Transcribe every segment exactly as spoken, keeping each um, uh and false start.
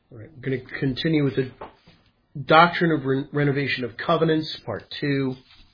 All right, we're going to continue with the doctrine of re- renovation of covenants, part two.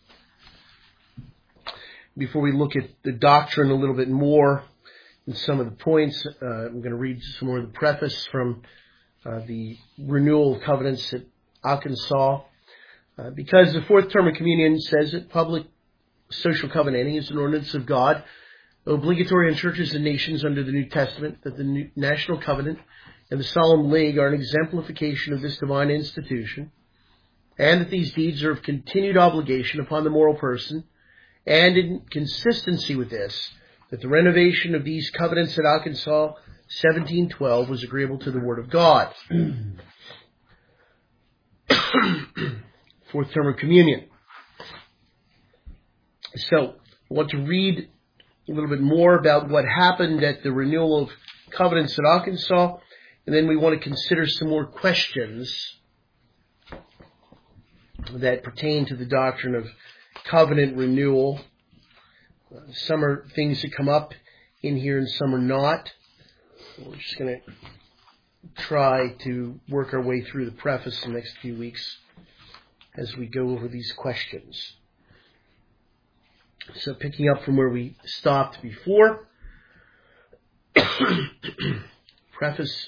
Before we look at the doctrine a little bit more and some of the points, uh, I'm going to read some more of the preface from uh, the renewal of covenants at Arkansas. Uh, because the fourth term of communion says that public social covenanting is an ordinance of God, obligatory on churches and nations under the New Testament, that the new national covenant and the solemn league are an exemplification of this divine institution, and that these deeds are of continued obligation upon the moral person, and in consistency with this, that the renovation of these covenants at Arkansas seventeen twelve was agreeable to the Word of God. Fourth term of communion. So, I want to read a little bit more about what happened at the renewal of covenants at Arkansas, and then we want to consider some more questions that pertain to the doctrine of covenant renewal. Uh, some are things that come up in here and some are not. We're just going to try to work our way through the preface the next few weeks as we go over these questions. So picking up from where we stopped before, preface.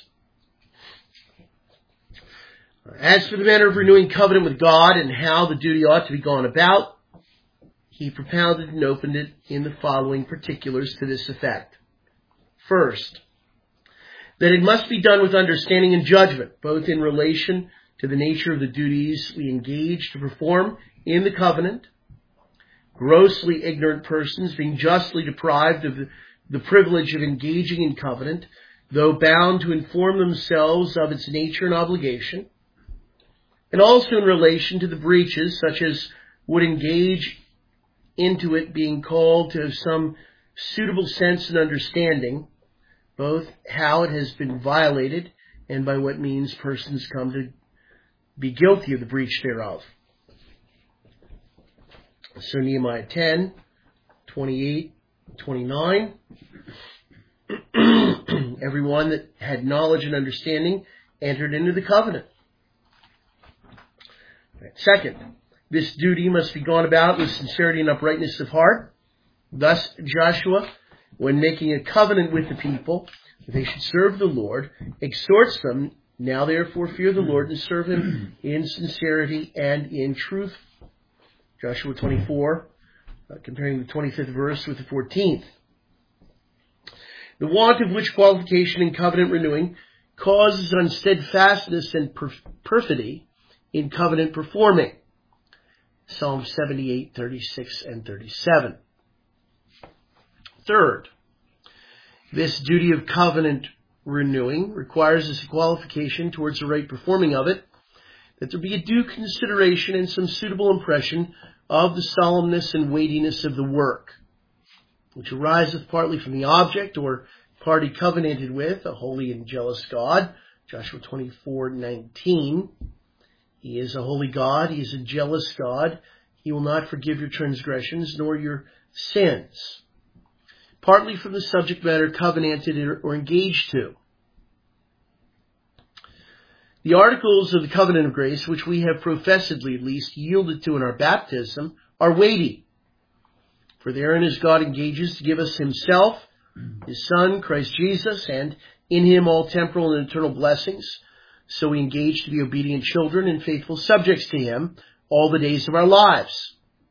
As for the manner of renewing covenant with God and how the duty ought to be gone about, he propounded and opened it in the following particulars to this effect. First, that it must be done with understanding and judgment, both in relation to the nature of the duties we engage to perform in the covenant, grossly ignorant persons being justly deprived of the, the privilege of engaging in covenant, though bound to inform themselves of its nature and obligation, and also in relation to the breaches such as would engage into it being called to have some suitable sense and understanding, both how it has been violated and by what means persons come to be guilty of the breach thereof. So Nehemiah ten, twenty-eight, twenty-nine. Everyone that had knowledge and understanding entered into the covenant. Second, this duty must be gone about with sincerity and uprightness of heart. Thus Joshua, when making a covenant with the people, that they should serve the Lord, exhorts them, now therefore fear the Lord and serve him in sincerity and in truth. Joshua twenty-four, uh, comparing the twenty-fifth verse with the fourteenth. The want of which qualification in covenant renewing causes unsteadfastness and perf- perfidy in covenant performing. Psalm seventy-eight, thirty-six, and thirty-seven. Third, this duty of covenant renewing requires as a qualification towards the right performing of it, that there be a due consideration and some suitable impression of the solemnness and weightiness of the work, which ariseth partly from the object or party covenanted with, a holy and jealous God, Joshua twenty-four, nineteen. He is a holy God. He is a jealous God. He will not forgive your transgressions nor your sins. Partly from the subject matter covenanted or engaged to. The articles of the covenant of grace, which we have professedly at least yielded to in our baptism, are weighty. For therein is God engages to give us himself, his Son, Christ Jesus, and in him all temporal and eternal blessings. So we engage to be obedient children and faithful subjects to him all the days of our lives.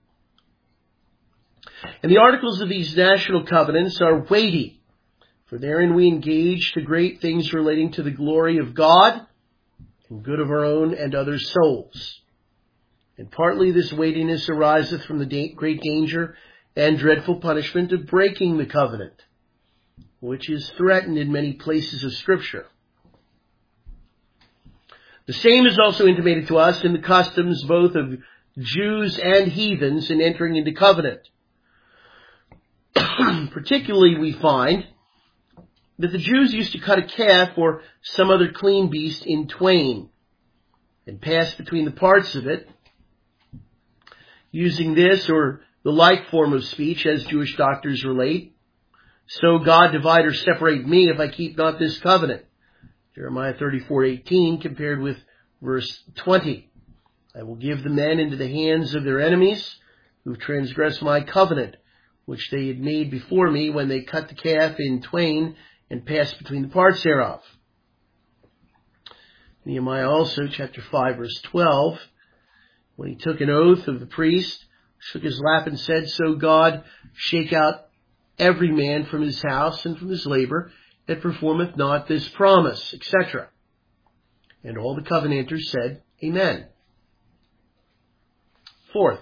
And the articles of these national covenants are weighty, for therein we engage to great things relating to the glory of God and good of our own and others' souls. And partly this weightiness ariseth from the da- great danger and dreadful punishment of breaking the covenant, which is threatened in many places of Scripture. The same is also intimated to us in the customs both of Jews and heathens in entering into covenant. Particularly we find that the Jews used to cut a calf or some other clean beast in twain and pass between the parts of it, using this or the like form of speech as Jewish doctors relate. So God divide or separate me if I keep not this covenant. Jeremiah thirty-four eighteen compared with verse twenty. I will give the men into the hands of their enemies who transgressed my covenant, which they had made before me when they cut the calf in twain and passed between the parts thereof. Nehemiah also, chapter five, verse twelve, when he took an oath of the priest, shook his lap and said, So God shake out every man from his house and from his labor that performeth not this promise, et cetera. And all the covenanters said, Amen. Fourth,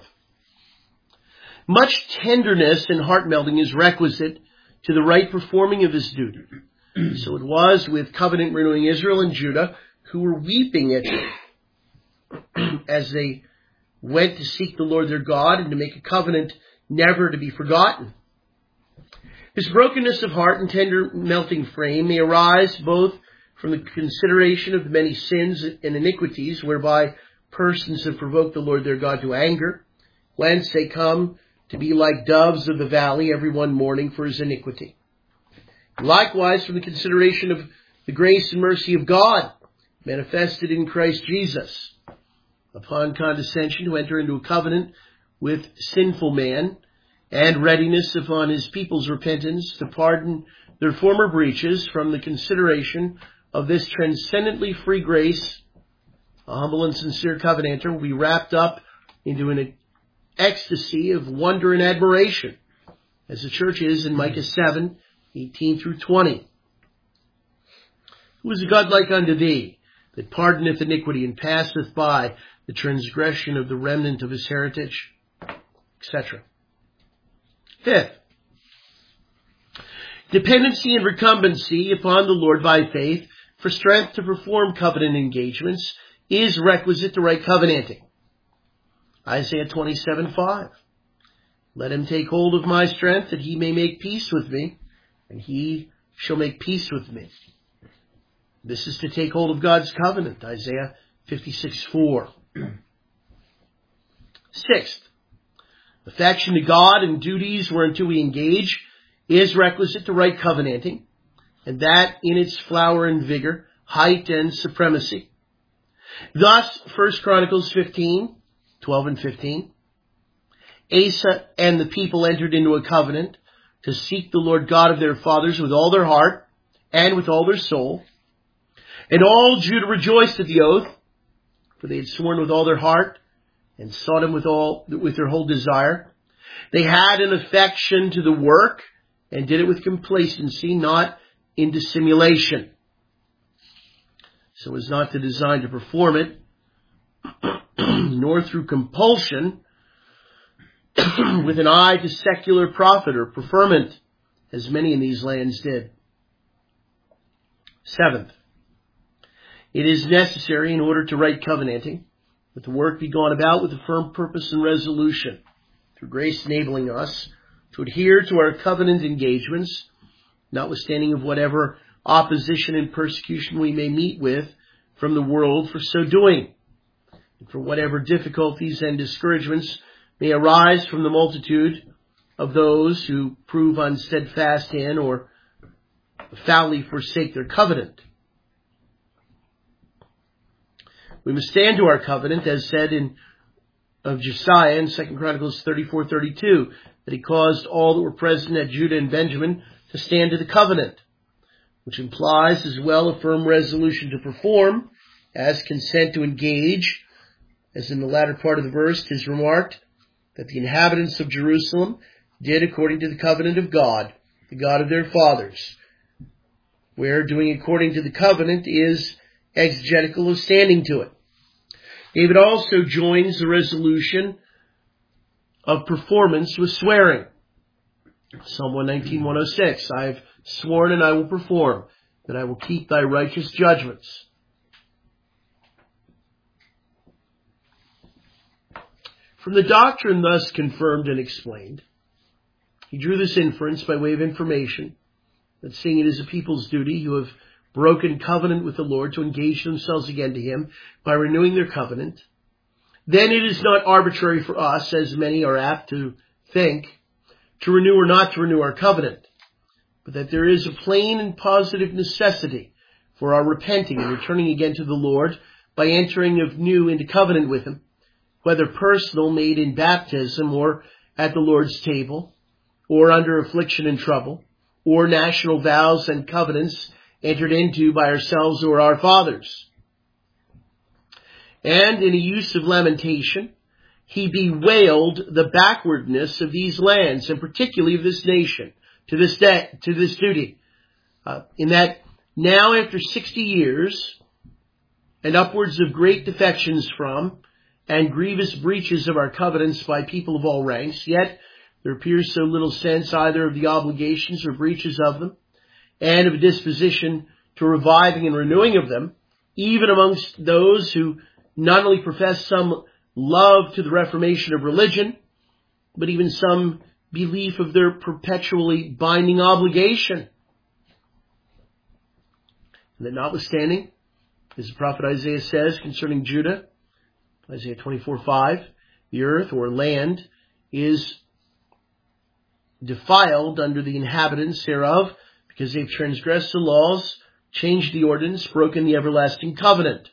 much tenderness and heart-melting is requisite to the right performing of this duty. So it was with covenant-renewing Israel and Judah, who were weeping at it as they went to seek the Lord their God and to make a covenant never to be forgotten. This brokenness of heart and tender melting frame may arise both from the consideration of the many sins and iniquities whereby persons have provoked the Lord their God to anger, whence they come to be like doves of the valley, every one mourning for his iniquity. Likewise from the consideration of the grace and mercy of God manifested in Christ Jesus, upon condescension to enter into a covenant with sinful man, and readiness upon his people's repentance to pardon their former breaches from the consideration of this transcendently free grace, a humble and sincere covenanter will be wrapped up into an ecstasy of wonder and admiration, as the church is in Micah seven, eighteen through twenty. Who is a God like unto thee, that pardoneth iniquity and passeth by the transgression of the remnant of his heritage, et cetera. Fifth, dependency and recumbency upon the Lord by faith for strength to perform covenant engagements is requisite to right covenanting. Isaiah twenty-seven five. Let him take hold of my strength that he may make peace with me, and he shall make peace with me. This is to take hold of God's covenant, Isaiah fifty-six four. Sixth, affection to God and duties whereunto we engage is requisite to right covenanting, and that in its flower and vigor, height and supremacy. Thus, First Chronicles fifteen, twelve and fifteen, Asa and the people entered into a covenant to seek the Lord God of their fathers with all their heart and with all their soul. And all Judah rejoiced at the oath, for they had sworn with all their heart and sought him with all, with their whole desire. They had an affection to the work and did it with complacency, not in dissimulation, so as not to design to perform it, nor through compulsion, with an eye to secular profit or preferment, as many in these lands did. Seventh, it is necessary in order to right covenanting that the work be gone about with a firm purpose and resolution, through grace enabling us to adhere to our covenant engagements, notwithstanding of whatever opposition and persecution we may meet with from the world for so doing, and for whatever difficulties and discouragements may arise from the multitude of those who prove unsteadfast in or foully forsake their covenant. We must stand to our covenant, as said in of Josiah in Second Chronicles thirty-four thirty-two, that he caused all that were present at Judah and Benjamin to stand to the covenant, which implies as well a firm resolution to perform as consent to engage, as in the latter part of the verse it is remarked that the inhabitants of Jerusalem did according to the covenant of God, the God of their fathers, where doing according to the covenant is exegetical of standing to it. David also joins the resolution of performance with swearing. Psalm one nineteen, one oh six, I have sworn and I will perform, that I will keep thy righteous judgments. From the doctrine thus confirmed and explained, he drew this inference by way of information, that seeing it is a people's duty who have broken covenant with the Lord to engage themselves again to him by renewing their covenant, then it is not arbitrary for us, as many are apt to think, to renew or not to renew our covenant, but that there is a plain and positive necessity for our repenting and returning again to the Lord by entering of new into covenant with Him, whether personal, made in baptism, or at the Lord's table, or under affliction and trouble, or national vows and covenants entered into by ourselves or our fathers. And in a use of lamentation, he bewailed the backwardness of these lands, and particularly of this nation, to this day, to this duty, uh, in that now after sixty years, and upwards of great defections from, and grievous breaches of our covenants by people of all ranks, yet there appears so little sense either of the obligations or breaches of them, and of a disposition to reviving and renewing of them, even amongst those who not only profess some love to the reformation of religion, but even some belief of their perpetually binding obligation. And that notwithstanding, as the prophet Isaiah says concerning Judah, Isaiah twenty-four five, the earth or land is defiled under the inhabitants thereof, because they've transgressed the laws, changed the ordinance, broken the everlasting covenant.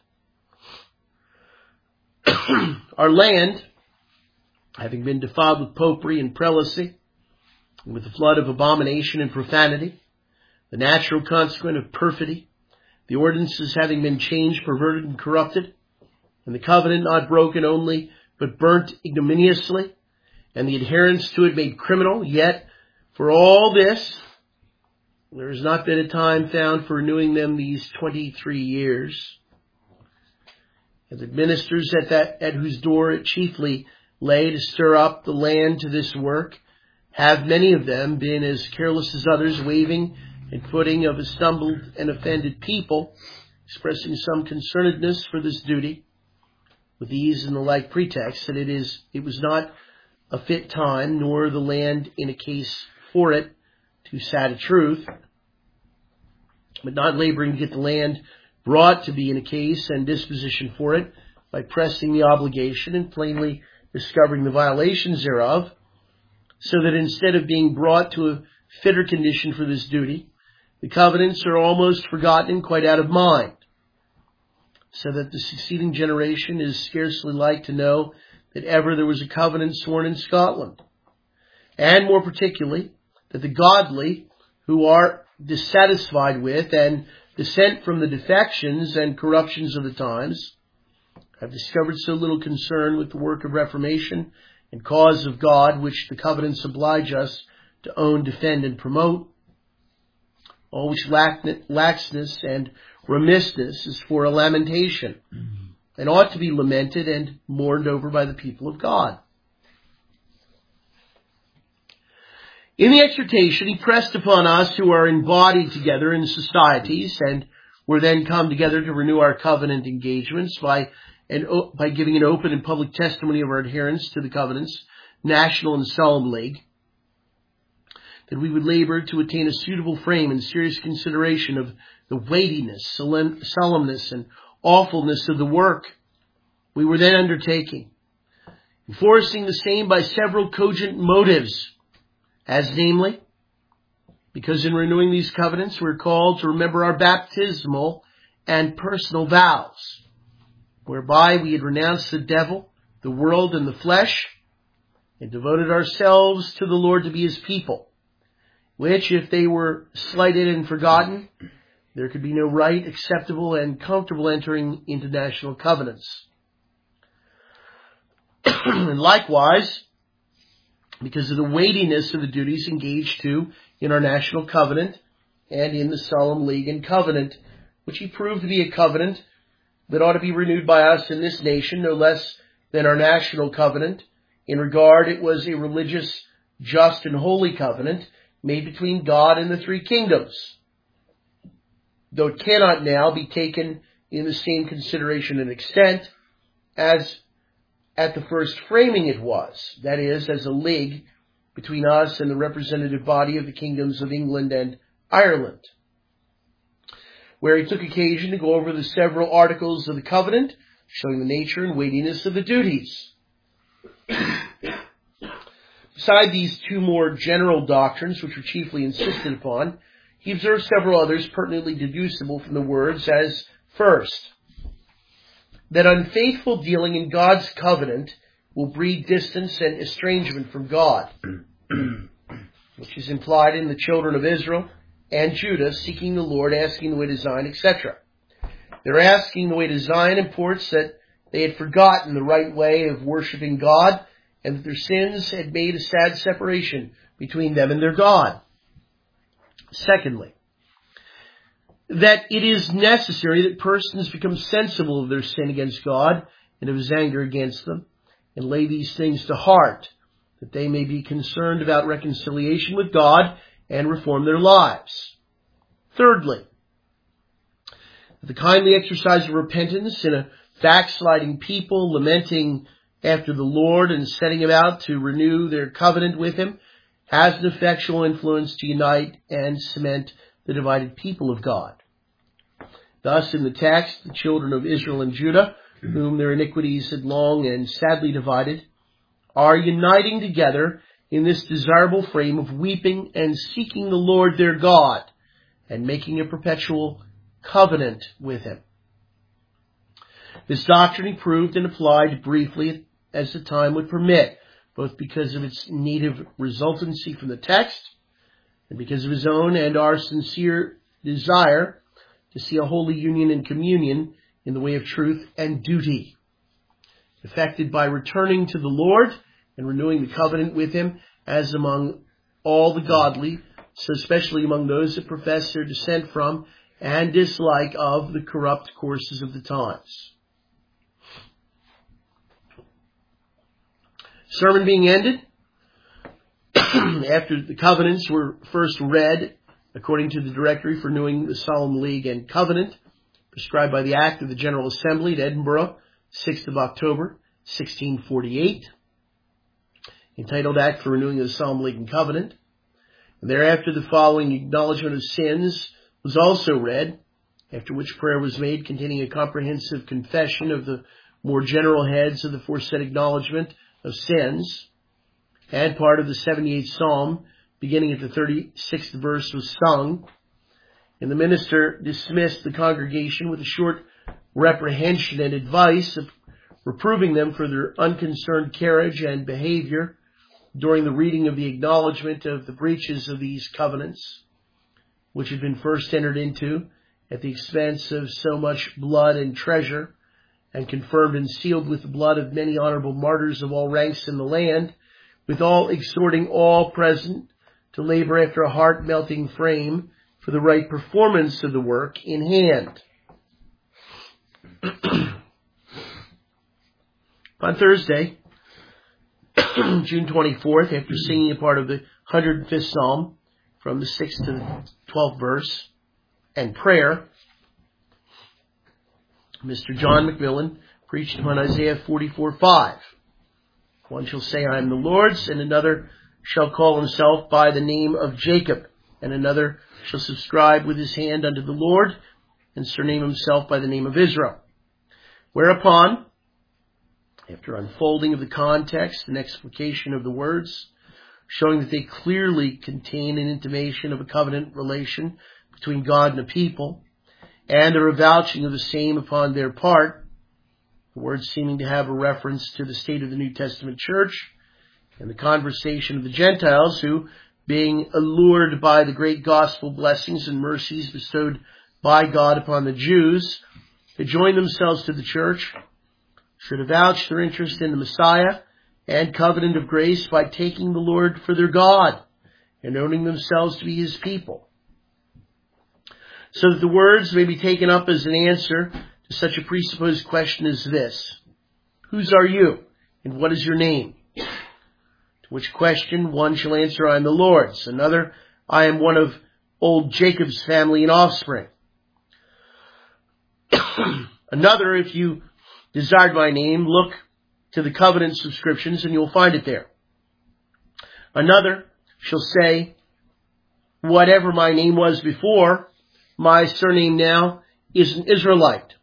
Our land, having been defiled with popery and prelacy, and with the flood of abomination and profanity, the natural consequent of perfidy, the ordinances having been changed, perverted, and corrupted, and the covenant not broken only, but burnt ignominiously, and the adherence to it made criminal, yet for all this, there has not been a time found for renewing them these twenty-three years. And the ministers at that, at whose door it chiefly lay to stir up the land to this work, have many of them been as careless as others, waving and footing of a stumbled and offended people, expressing some concernedness for this duty, with these and the like pretext, that it is, it was not a fit time, nor the land in a case for it, to sad a truth, but not laboring to get the land brought to be in a case and disposition for it, by pressing the obligation and plainly discovering the violations thereof, so that instead of being brought to a fitter condition for this duty, the covenants are almost forgotten and quite out of mind, so that the succeeding generation is scarcely like to know that ever there was a covenant sworn in Scotland, and more particularly, that the godly, who are dissatisfied with and dissent from the defections and corruptions of the times, have discovered so little concern with the work of reformation and cause of God, which the covenants oblige us to own, defend, and promote, all which lack, laxness and remissness is for a lamentation, and ought to be lamented and mourned over by the people of God. In the exhortation, he pressed upon us who are embodied together in societies and were then come together to renew our covenant engagements by and by giving an open and public testimony of our adherence to the covenants, national and solemn league, that we would labor to attain a suitable frame and serious consideration of the weightiness, solemn, solemnness, and awfulness of the work we were then undertaking, enforcing the same by several cogent motives, as namely, because in renewing these covenants we're called to remember our baptismal and personal vows, whereby we had renounced the devil, the world, and the flesh, and devoted ourselves to the Lord to be his people, which, if they were slighted and forgotten, there could be no right, acceptable, and comfortable entering into national covenants. And likewise, because of the weightiness of the duties engaged to in our national covenant and in the solemn league and covenant, which he proved to be a covenant that ought to be renewed by us in this nation, no less than our national covenant. In regard, it was a religious, just, and holy covenant made between God and the three kingdoms, though it cannot now be taken in the same consideration and extent as at the first framing it was, that is, as a league between us and the representative body of the kingdoms of England and Ireland, where he took occasion to go over the several articles of the covenant, showing the nature and weightiness of the duties. Beside these two more general doctrines, which were chiefly insisted upon, He observes several others pertinently deducible from the words as, first, that unfaithful dealing in God's covenant will breed distance and estrangement from God, which is implied in the children of Israel and Judah seeking the Lord, asking the way to Zion, et cetera. Their asking the way to Zion imports that they had forgotten the right way of worshiping God and that their sins had made a sad separation between them and their God. Secondly, that it is necessary that persons become sensible of their sin against God and of his anger against them, and lay these things to heart, that they may be concerned about reconciliation with God and reform their lives. Thirdly, the kindly exercise of repentance in a backsliding people, lamenting after the Lord and setting about to renew their covenant with him, has an effectual influence to unite and cement the divided people of God. Thus, in the text, the children of Israel and Judah, whom their iniquities had long and sadly divided, are uniting together in this desirable frame of weeping and seeking the Lord their God and making a perpetual covenant with him. This doctrine he proved and applied briefly as the time would permit, both because of its native resultancy from the text and because of his own and our sincere desire to see a holy union and communion in the way of truth and duty, effected by returning to the Lord and renewing the covenant with him as among all the godly, so especially among those that profess their descent from and dislike of the corrupt courses of the times. Sermon being ended, after the covenants were first read according to the directory for renewing the Solemn League and Covenant, prescribed by the Act of the General Assembly at Edinburgh, sixth of October, sixteen forty-eight, entitled Act for Renewing the Solemn League and Covenant. And thereafter the following acknowledgement of sins was also read, after which prayer was made containing a comprehensive confession of the more general heads of the foresaid acknowledgement of sins, and part of the seventy-eighth Psalm, beginning at the thirty-sixth verse, was sung, and the minister dismissed the congregation with a short reprehension and advice of reproving them for their unconcerned carriage and behavior during the reading of the acknowledgement of the breaches of these covenants, which had been first entered into at the expense of so much blood and treasure, and confirmed and sealed with the blood of many honorable martyrs of all ranks in the land, withal exhorting all present to labor after a heart-melting frame for the right performance of the work in hand. On Thursday, June twenty-fourth, after singing a part of the one hundred fifth Psalm from the sixth to the twelfth verse, and prayer, Mister John McMillan preached upon Isaiah forty-four five. One shall say, I am the Lord's, and another shall call himself by the name of Jacob, and another shall subscribe with his hand unto the Lord, and surname himself by the name of Israel. Whereupon, after unfolding of the context and explication of the words, showing that they clearly contain an intimation of a covenant relation between God and a people, and a revouching of the same upon their part, the words seeming to have a reference to the state of the New Testament church, and the conversation of the Gentiles who, being allured by the great gospel blessings and mercies bestowed by God upon the Jews, to join themselves to the church, should avouch their interest in the Messiah and covenant of grace by taking the Lord for their God and owning themselves to be his people, so that the words may be taken up as an answer to such a presupposed question as this: whose are you, and what is your name? To which question one shall answer, I am the Lord's. Another, I am one of old Jacob's family and offspring. Another, if you desired my name, look to the covenant subscriptions and you'll find it there. Another shall say, whatever my name was before, my surname now is an Israelite.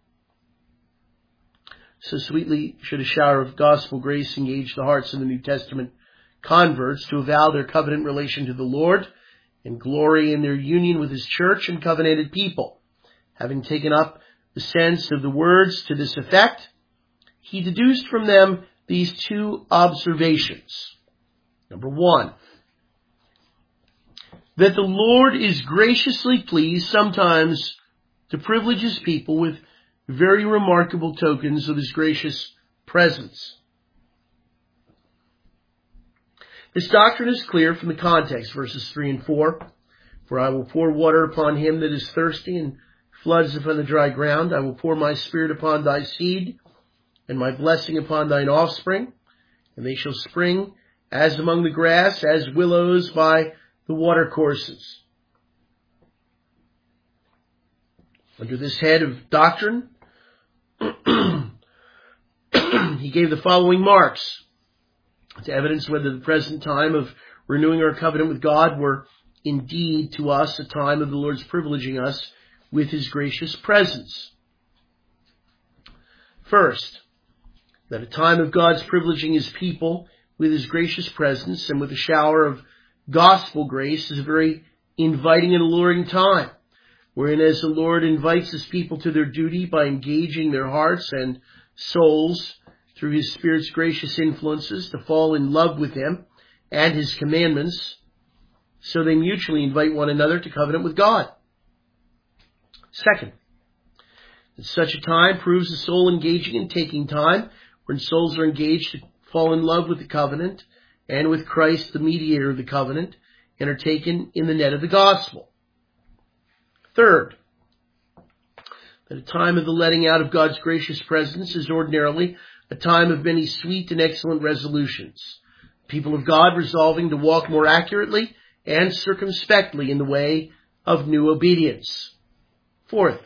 So sweetly should a shower of gospel grace engage the hearts of the New Testament converts to avow their covenant relation to the Lord and glory in their union with his church and covenanted people. Having taken up the sense of the words to this effect, he deduced from them these two observations. Number one, that the Lord is graciously pleased sometimes to privilege his people with very remarkable tokens of his gracious presence. This doctrine is clear from the context, verses three and four. For I will pour water upon him that is thirsty, and floods upon the dry ground. I will pour my spirit upon thy seed, and my blessing upon thine offspring, and they shall spring as among the grass, as willows by the watercourses. Under this head of doctrine, he gave the following marks to evidence whether the present time of renewing our covenant with God were indeed to us a time of the Lord's privileging us with his gracious presence. First, that a time of God's privileging his people with his gracious presence and with a shower of gospel grace is a very inviting and alluring time, wherein as the Lord invites his people to their duty by engaging their hearts and souls through his Spirit's gracious influences to fall in love with him and his commandments, so they mutually invite one another to covenant with God. Second, that such a time proves the soul engaging and taking time, when souls are engaged to fall in love with the covenant and with Christ, the mediator of the covenant, and are taken in the net of the gospel. Third, that a time of the letting out of God's gracious presence is ordinarily a time of many sweet and excellent resolutions. People of God resolving to walk more accurately and circumspectly in the way of new obedience. Fourth,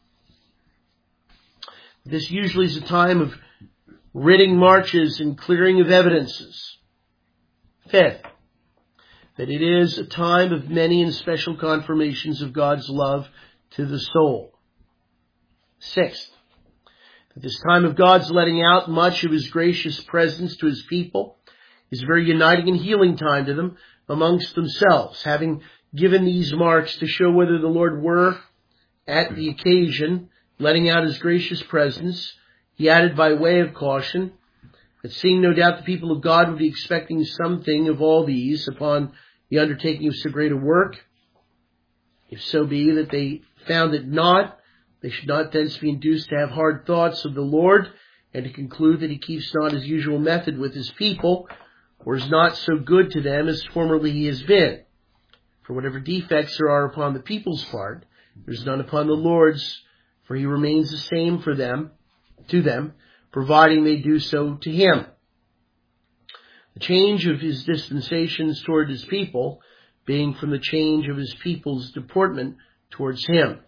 this usually is a time of ridding marches and clearing of evidences. Fifth, that it is a time of many and special confirmations of God's love to the soul. Sixth, that this time of God's letting out much of his gracious presence to his people is a very uniting and healing time to them amongst themselves. Having given these marks to show whether the Lord were, at the occasion, letting out his gracious presence, he added by way of caution that seeing no doubt the people of God would be expecting something of all these upon the undertaking of so great a work, if so be that they found it not, they should not thence be induced to have hard thoughts of the Lord, and to conclude that he keeps not his usual method with his people, or is not so good to them as formerly he has been. For whatever defects there are upon the people's part, there is none upon the Lord's, for he remains the same for them, to them, providing they do so to him. The change of his dispensations toward his people being from the change of his people's deportment towards him.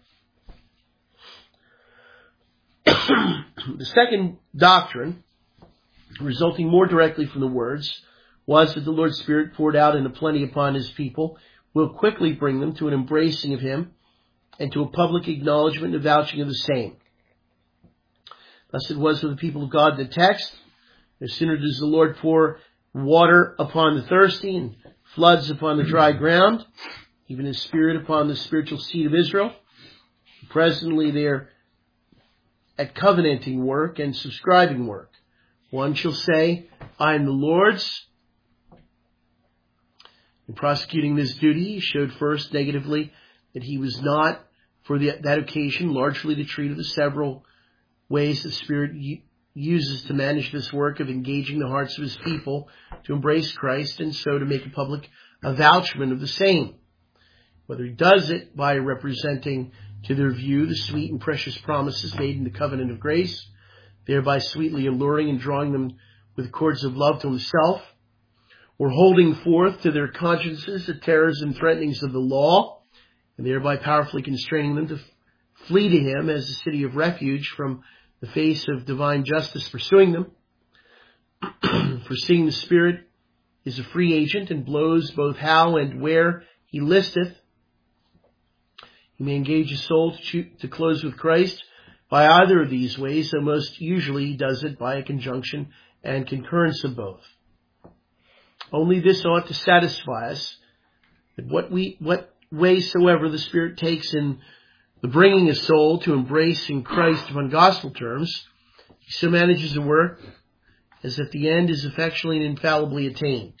The second doctrine, resulting more directly from the words, was that the Lord's Spirit poured out in a plenty upon his people will quickly bring them to an embracing of him and to a public acknowledgement and vouching of the same. Thus it was with the people of God in the text. No sooner does the Lord pour water upon the thirsty and floods upon the dry ground, even his Spirit upon the spiritual seed of Israel. Presently they are at covenanting work and subscribing work. One shall say, I am the Lord's. In prosecuting this duty, he showed first negatively that he was not, for the, that occasion, largely to treat of the several ways the Spirit u- uses to manage this work of engaging the hearts of his people to embrace Christ and so to make a public avouchment of the same. Whether he does it by representing to their view the sweet and precious promises made in the covenant of grace, thereby sweetly alluring and drawing them with cords of love to himself, or holding forth to their consciences the terrors and threatenings of the law, and thereby powerfully constraining them to flee to him as a city of refuge from the face of divine justice pursuing them. For seeing the Spirit is a free agent and blows both how and where he listeth, he may engage his soul to, cho- to close with Christ by either of these ways, though most usually he does it by a conjunction and concurrence of both. Only this ought to satisfy us, That what we, what way soever the Spirit takes in the bringing a soul to embrace in Christ upon gospel terms, he so manages to work as if the end is effectually and infallibly attained.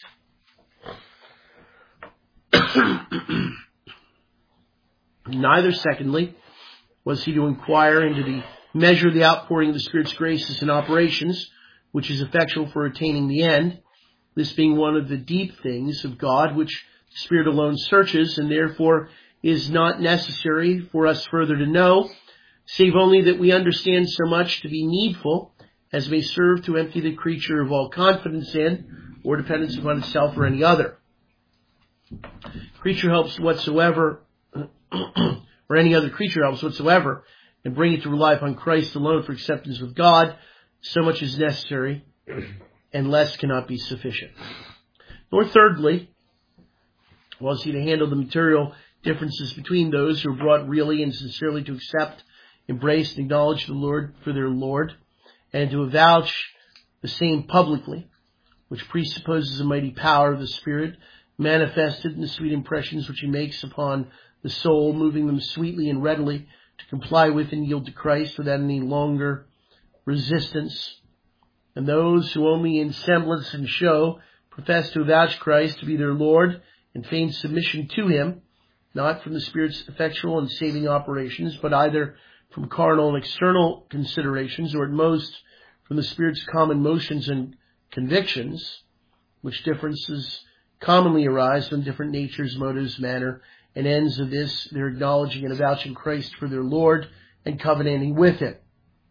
Neither, secondly, was he to inquire into the measure of the outpouring of the Spirit's graces and operations, which is effectual for attaining the end, this being one of the deep things of God which the Spirit alone searches, and therefore is not necessary for us further to know, save only that we understand so much to be needful as may serve to empty the creature of all confidence in or dependence upon itself or any other. Creature helps whatsoever, or any other creature helps whatsoever, and bring it to rely upon Christ alone for acceptance with God, so much is necessary, and less cannot be sufficient. Nor thirdly, was he to handle the material differences between those who are brought really and sincerely to accept, embrace, and acknowledge the Lord for their Lord, and to avouch the same publicly, which presupposes a mighty power of the Spirit, manifested in the sweet impressions which he makes upon the soul, moving them sweetly and readily to comply with and yield to Christ without any longer resistance. And those who only in semblance and show profess to avouch Christ to be their Lord and feign submission to him, not from the Spirit's effectual and saving operations, but either from carnal and external considerations, or at most from the Spirit's common motions and convictions, which differences commonly arise from different natures, motives, manner, and ends of this, their acknowledging and avouching Christ for their Lord and covenanting with him.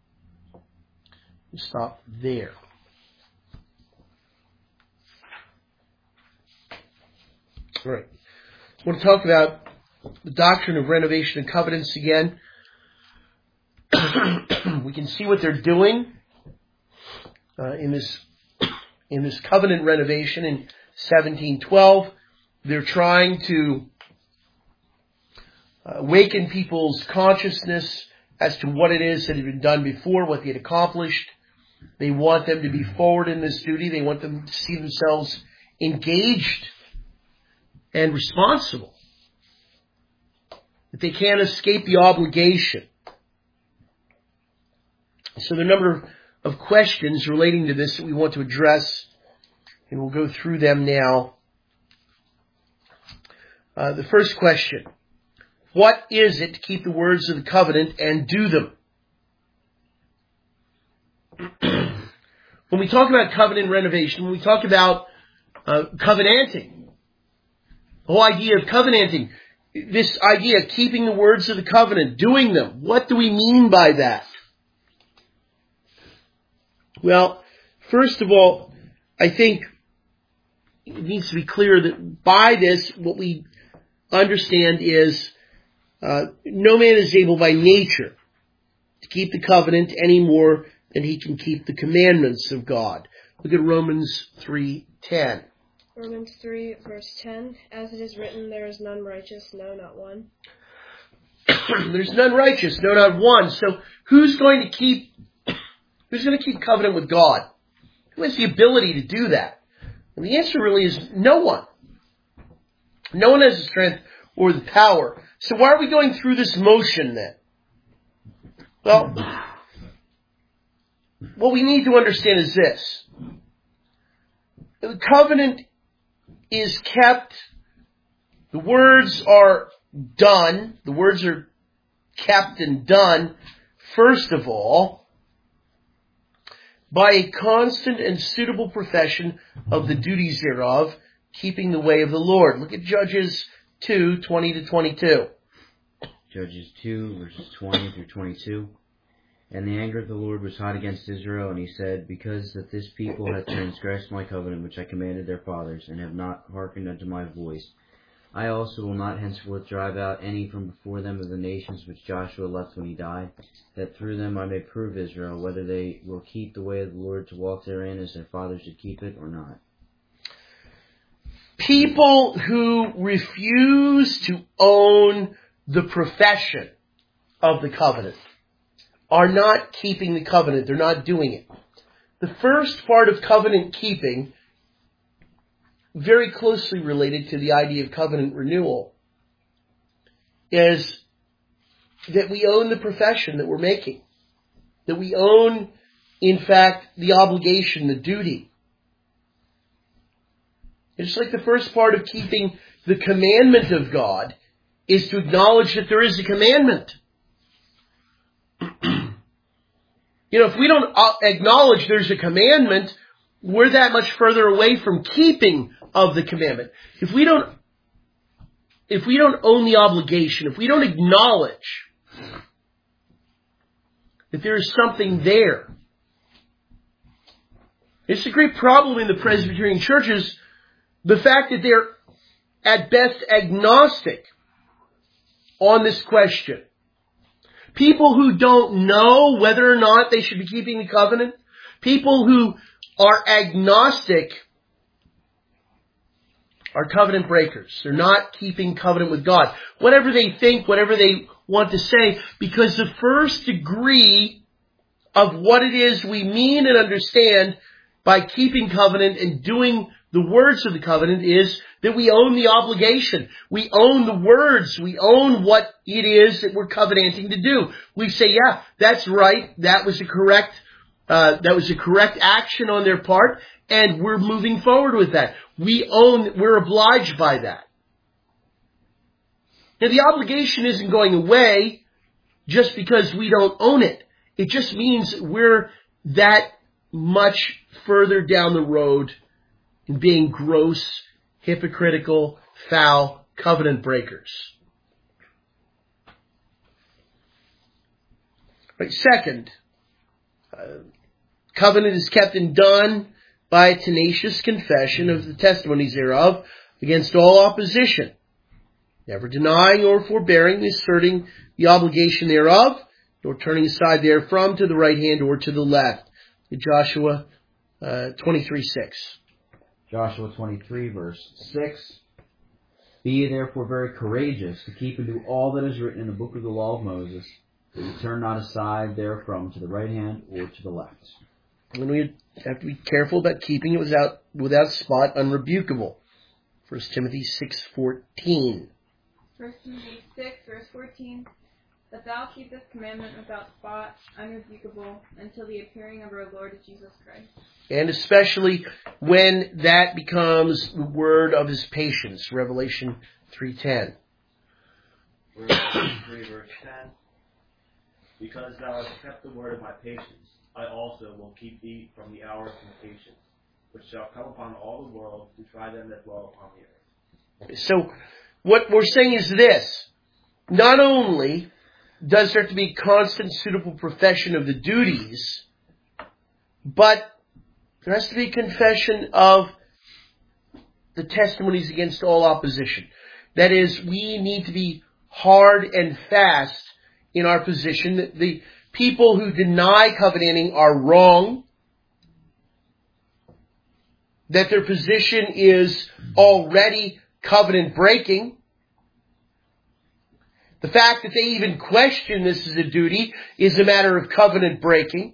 We'll stop there. All right. I want to talk about the doctrine of renovation and covenants again. We can see what they're doing uh, in this in this covenant renovation in seventeen twelve. They're trying to uh, awaken people's consciousness as to what it is that had been done before, what they had accomplished. They want them to be forward in this duty. They want them to see themselves engaged and responsible, that they can't escape the obligation. So there are a number of questions relating to this that we want to address, and we'll go through them now. Uh, the first question: what is it to keep the words of the covenant and do them? When we talk about covenant renovation, when we talk about uh, covenanting, the whole idea of covenanting, this idea of keeping the words of the covenant, doing them, what do we mean by that? Well, first of all, I think it needs to be clear that by this, what we understand is uh, no man is able by nature to keep the covenant any more than he can keep the commandments of God. Look at Romans three ten. Romans three, verse ten, as it is written, there is none righteous, no, not one. There's none righteous, no, not one. So who's going to keep, who's going to keep covenant with God? Who has the ability to do that? And the answer really is no one. No one has the strength or the power. So why are we going through this motion then? Well, what we need to understand is this. The covenant is kept, the words are done, the words are kept and done, first of all, by a constant and suitable profession of the duties thereof, keeping the way of the Lord. Look at Judges two, twenty to twenty-two. Judges two, verses twenty through twenty-two. And the anger of the Lord was hot against Israel, and he said, because that this people hath transgressed my covenant which I commanded their fathers, and have not hearkened unto my voice, I also will not henceforth drive out any from before them of the nations which Joshua left when he died, that through them I may prove Israel, whether they will keep the way of the Lord to walk therein as their fathers should keep it, or not. People who refuse to own the profession of the covenant are not keeping the covenant. They're not doing it. The first part of covenant keeping very closely related to the idea of covenant renewal is that we own the profession that we're making. That we own, in fact, the obligation, the duty. It's like the first part of keeping the commandment of God is to acknowledge that there is a commandment. You know, if we don't acknowledge there's a commandment, we're that much further away from keeping of the commandment. If we don't, if we don't own the obligation, if we don't acknowledge that there is something there, it's a great problem in the Presbyterian churches, the fact that they're at best agnostic on this question. People who don't know whether or not they should be keeping the covenant, people who are agnostic are covenant breakers. They're not keeping covenant with God. Whatever they think, whatever they want to say, because the first degree of what it is we mean and understand by keeping covenant and doing the words of the covenant is that we own the obligation. We own the words. We own what it is that we're covenanting to do. We say, yeah, that's right. That was a correct, uh, that was a correct action on their part, and we're moving forward with that. We own, we're obliged by that. Now, the obligation isn't going away just because we don't own it. It just means we're that much further down the road in being gross, hypocritical, foul covenant breakers. Right. Second, uh, covenant is kept and done by a tenacious confession of the testimonies thereof against all opposition, never denying or forbearing asserting the obligation thereof, nor turning aside therefrom to the right hand or to the left. Joshua uh, twenty-three six. Joshua twenty-three, verse six. Be ye therefore very courageous to keep and do all that is written in the book of the law of Moses, that you turn not aside therefrom to the right hand or to the left. And we have to be careful about keeping it without without spot, unrebukable. First Timothy six fourteen. First Timothy six, verse fourteen. That thou keep this commandment without spot, unrebukable, until the appearing of our Lord Jesus Christ. And especially when that becomes the word of his patience, Revelation three ten. Revelation three, verse ten. Because thou hast kept the word of my patience, I also will keep thee from the hour of temptation, which shall come upon all the world to try them that dwell upon the earth. So, what we're saying is this. Not only does there have to be constant, suitable profession of the duties, but there has to be a confession of the testimonies against all opposition. That is, we need to be hard and fast in our position. The people who deny covenanting are wrong. That their position is already covenant breaking. The fact that they even question this as a duty is a matter of covenant breaking.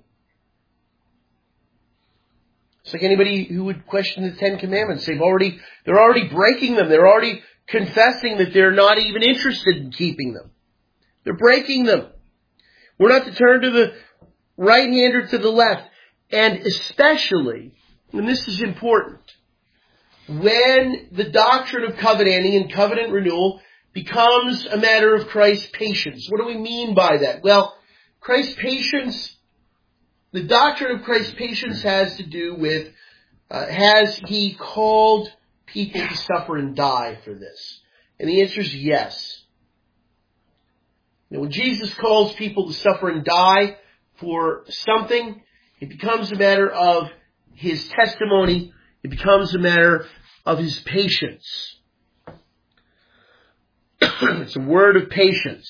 It's like anybody who would question the Ten Commandments. They've already, they're already breaking them. They're already confessing that they're not even interested in keeping them. They're breaking them. We're not to turn to the right hand or to the left. And especially, and this is important, when the doctrine of covenanting and covenant renewal becomes a matter of Christ's patience. What do we mean by that? Well, Christ's patience, the doctrine of Christ's patience has to do with, uh, has he called people to suffer and die for this? And the answer is yes. Now, when Jesus calls people to suffer and die for something, it becomes a matter of his testimony. It becomes a matter of his patience. It's a word of patience.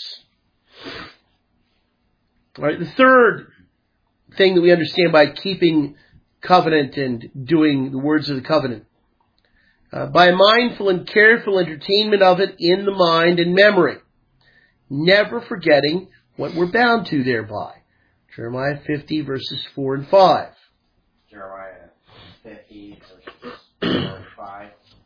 All right, the third thing that we understand by keeping covenant and doing the words of the covenant, uh, by a mindful and careful entertainment of it in the mind and memory, never forgetting what we're bound to thereby. Jeremiah fifty, verses four and five. Jeremiah fifty, verses four and five.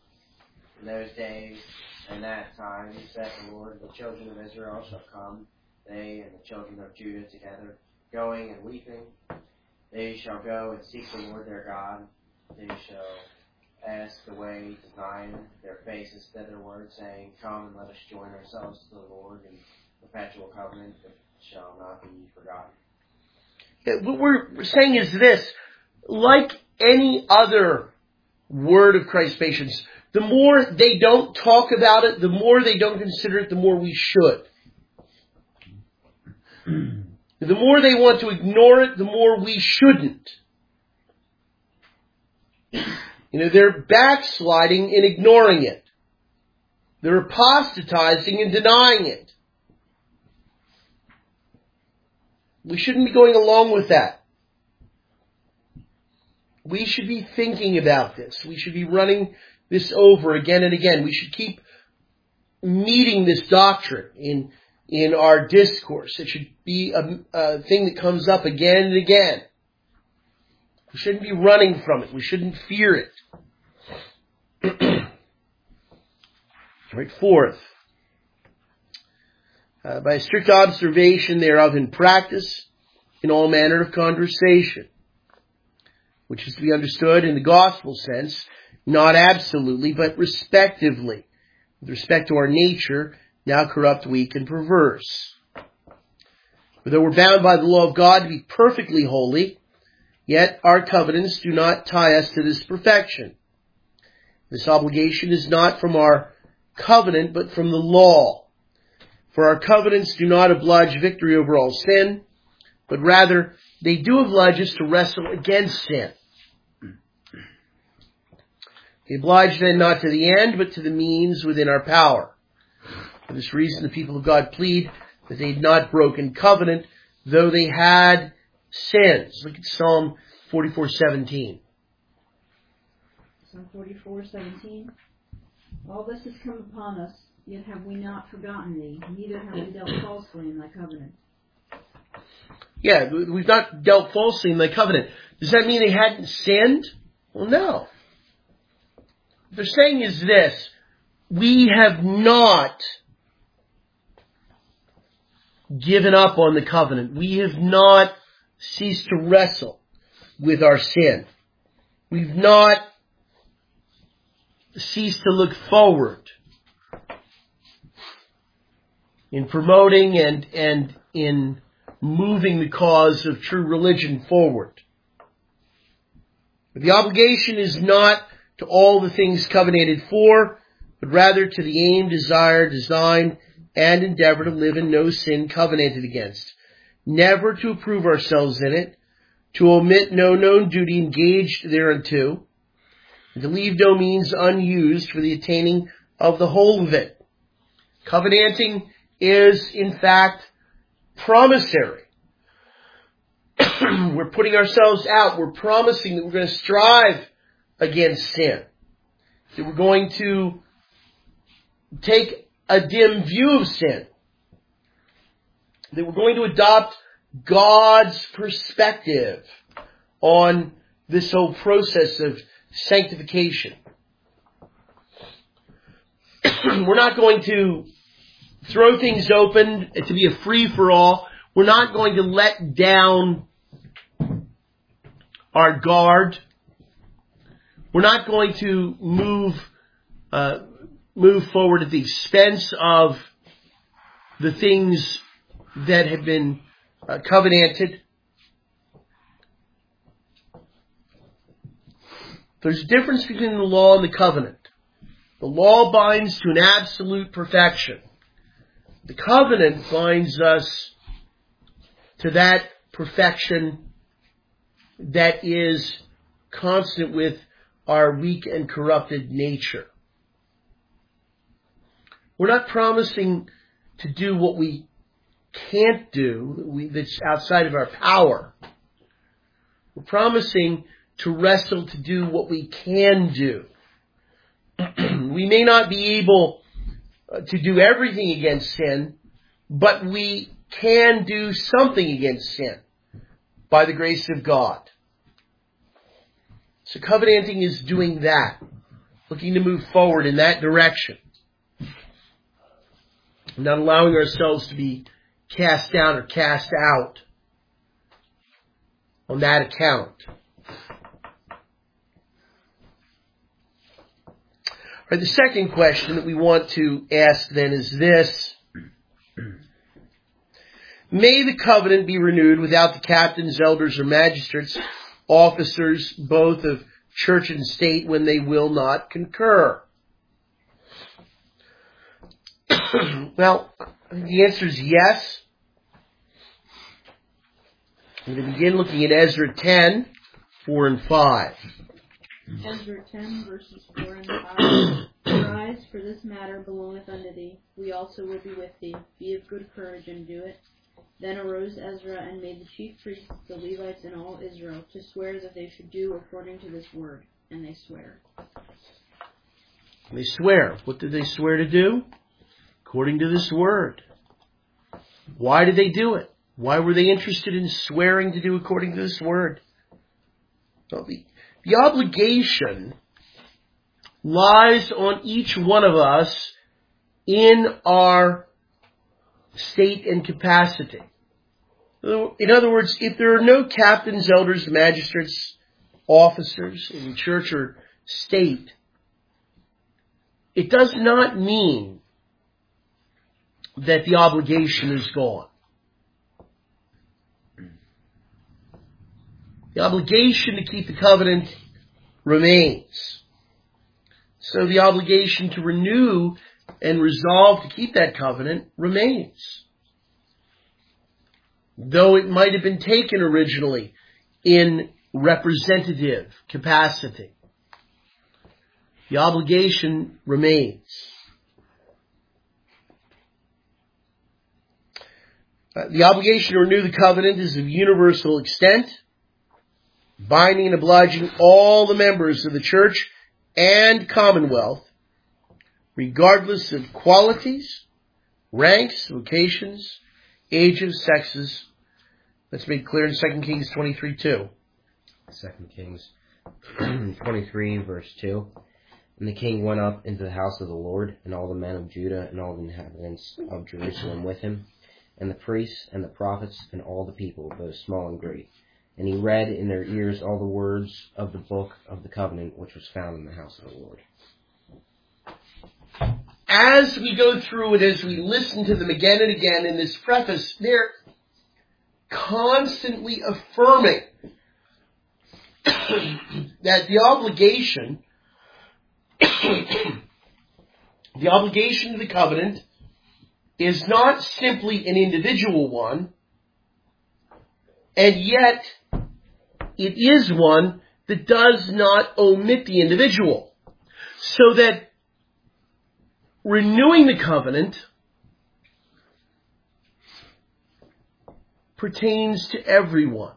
In those days and that time, saith the Lord, the children of Israel shall come, they and the children of Judah together, going and weeping. They shall go and seek the Lord their God. They shall ask the way to Zion, their faces thitherward, saying, Come and let us join ourselves to the Lord in perpetual covenant that shall not be forgotten. Yeah, what we're saying is this: like any other word of Christ's patience, the more they don't talk about it, the more they don't consider it, the more we should. The more they want to ignore it, the more we shouldn't. You know, they're backsliding in ignoring it. They're apostatizing and denying it. We shouldn't be going along with that. We should be thinking about this. We should be running this over again and again. We should keep meeting this doctrine in, in our discourse. It should be a, a thing that comes up again and again. We shouldn't be running from it. We shouldn't fear it. Right, fourth. Uh, by strict observation thereof in practice, in all manner of conversation, which is to be understood in the gospel sense, not absolutely, but respectively, with respect to our nature, now corrupt, weak, and perverse. For though we're bound by the law of God to be perfectly holy, yet our covenants do not tie us to this perfection. This obligation is not from our covenant, but from the law. For our covenants do not oblige victory over all sin, but rather they do oblige us to wrestle against sin. They oblige then not to the end, but to the means within our power. For this reason the people of God plead that they had not broken covenant, though they had sins. Look at Psalm forty-four seventeen. Psalm forty-four seventeen. All this has come upon us, yet have we not forgotten thee, neither have we dealt falsely in thy covenant. Yeah, we've not dealt falsely in thy covenant. Does that mean they hadn't sinned? Well, no. What they're saying is this: we have not given up on the covenant. We have not ceased to wrestle with our sin. We've not ceased to look forward in promoting and, and in moving the cause of true religion forward. But the obligation is not to all the things covenanted for, but rather to the aim, desire, design, and endeavor to live in no sin covenanted against, never to approve ourselves in it, to omit no known duty engaged thereunto, and to leave no means unused for the attaining of the whole of it. Covenanting is, in fact, promissory. We're putting ourselves out. We're promising that we're going to strive against sin, that we're going to take a dim view of sin, that we're going to adopt God's perspective on this whole process of sanctification. We're not going to throw things open to be a free-for-all. We're not going to let down our guard. We're not going to move uh, move forward at the expense of the things that have been uh, covenanted. There's a difference between the law and the covenant. The law binds to an absolute perfection. The covenant binds us to that perfection that is constant with our weak and corrupted nature. We're not promising to do what we can't do, we, that's outside of our power. We're promising to wrestle to do what we can do. We may not be able to do everything against sin, but we can do something against sin by the grace of God. So covenanting is doing that. looking to move forward in that direction. Not allowing ourselves to be cast down or cast out on that account. All right, the second question that we want to ask then is this. May the covenant be renewed without the captains, elders, or magistrates, officers, both of church and state, when they will not concur? Well, the answer is yes. I'm going to begin looking at Ezra ten, four and five. Ezra ten, verses four and five. Arise, for this matter belongeth unto thee. We also will be with thee. Be of good courage and do it. Then arose Ezra and made the chief priests, the Levites, and all Israel to swear that they should do according to this word. And they swear. They swear. What did they swear to do? According to this word. Why did they do it? Why were they interested in swearing to do according to this word? Well, the, the obligation lies on each one of us in our state and capacity. In other words, if there are no captains, elders, magistrates, officers in church or state, it does not mean that the obligation is gone. The obligation to keep the covenant remains. So the obligation to renew and resolve to keep that covenant remains. Though it might have been taken originally in representative capacity, the obligation remains. Uh, the obligation to renew the covenant is of universal extent, binding and obliging all the members of the church and commonwealth, regardless of qualities, ranks, vocations, ages, sexes. That's made clear in Second Kings twenty-three two. Second Kings twenty-three, verse two. And the king went up into the house of the Lord, and all the men of Judah and all the inhabitants of Jerusalem with him, and the priests and the prophets and all the people, both small and great. And he read in their ears all the words of the book of the covenant which was found in the house of the Lord. As we go through it, as we listen to them again and again in this preface, they're constantly affirming that the obligation, the obligation to the covenant is not simply an individual one, and yet it is one that does not omit the individual. So that renewing the covenant pertains to everyone,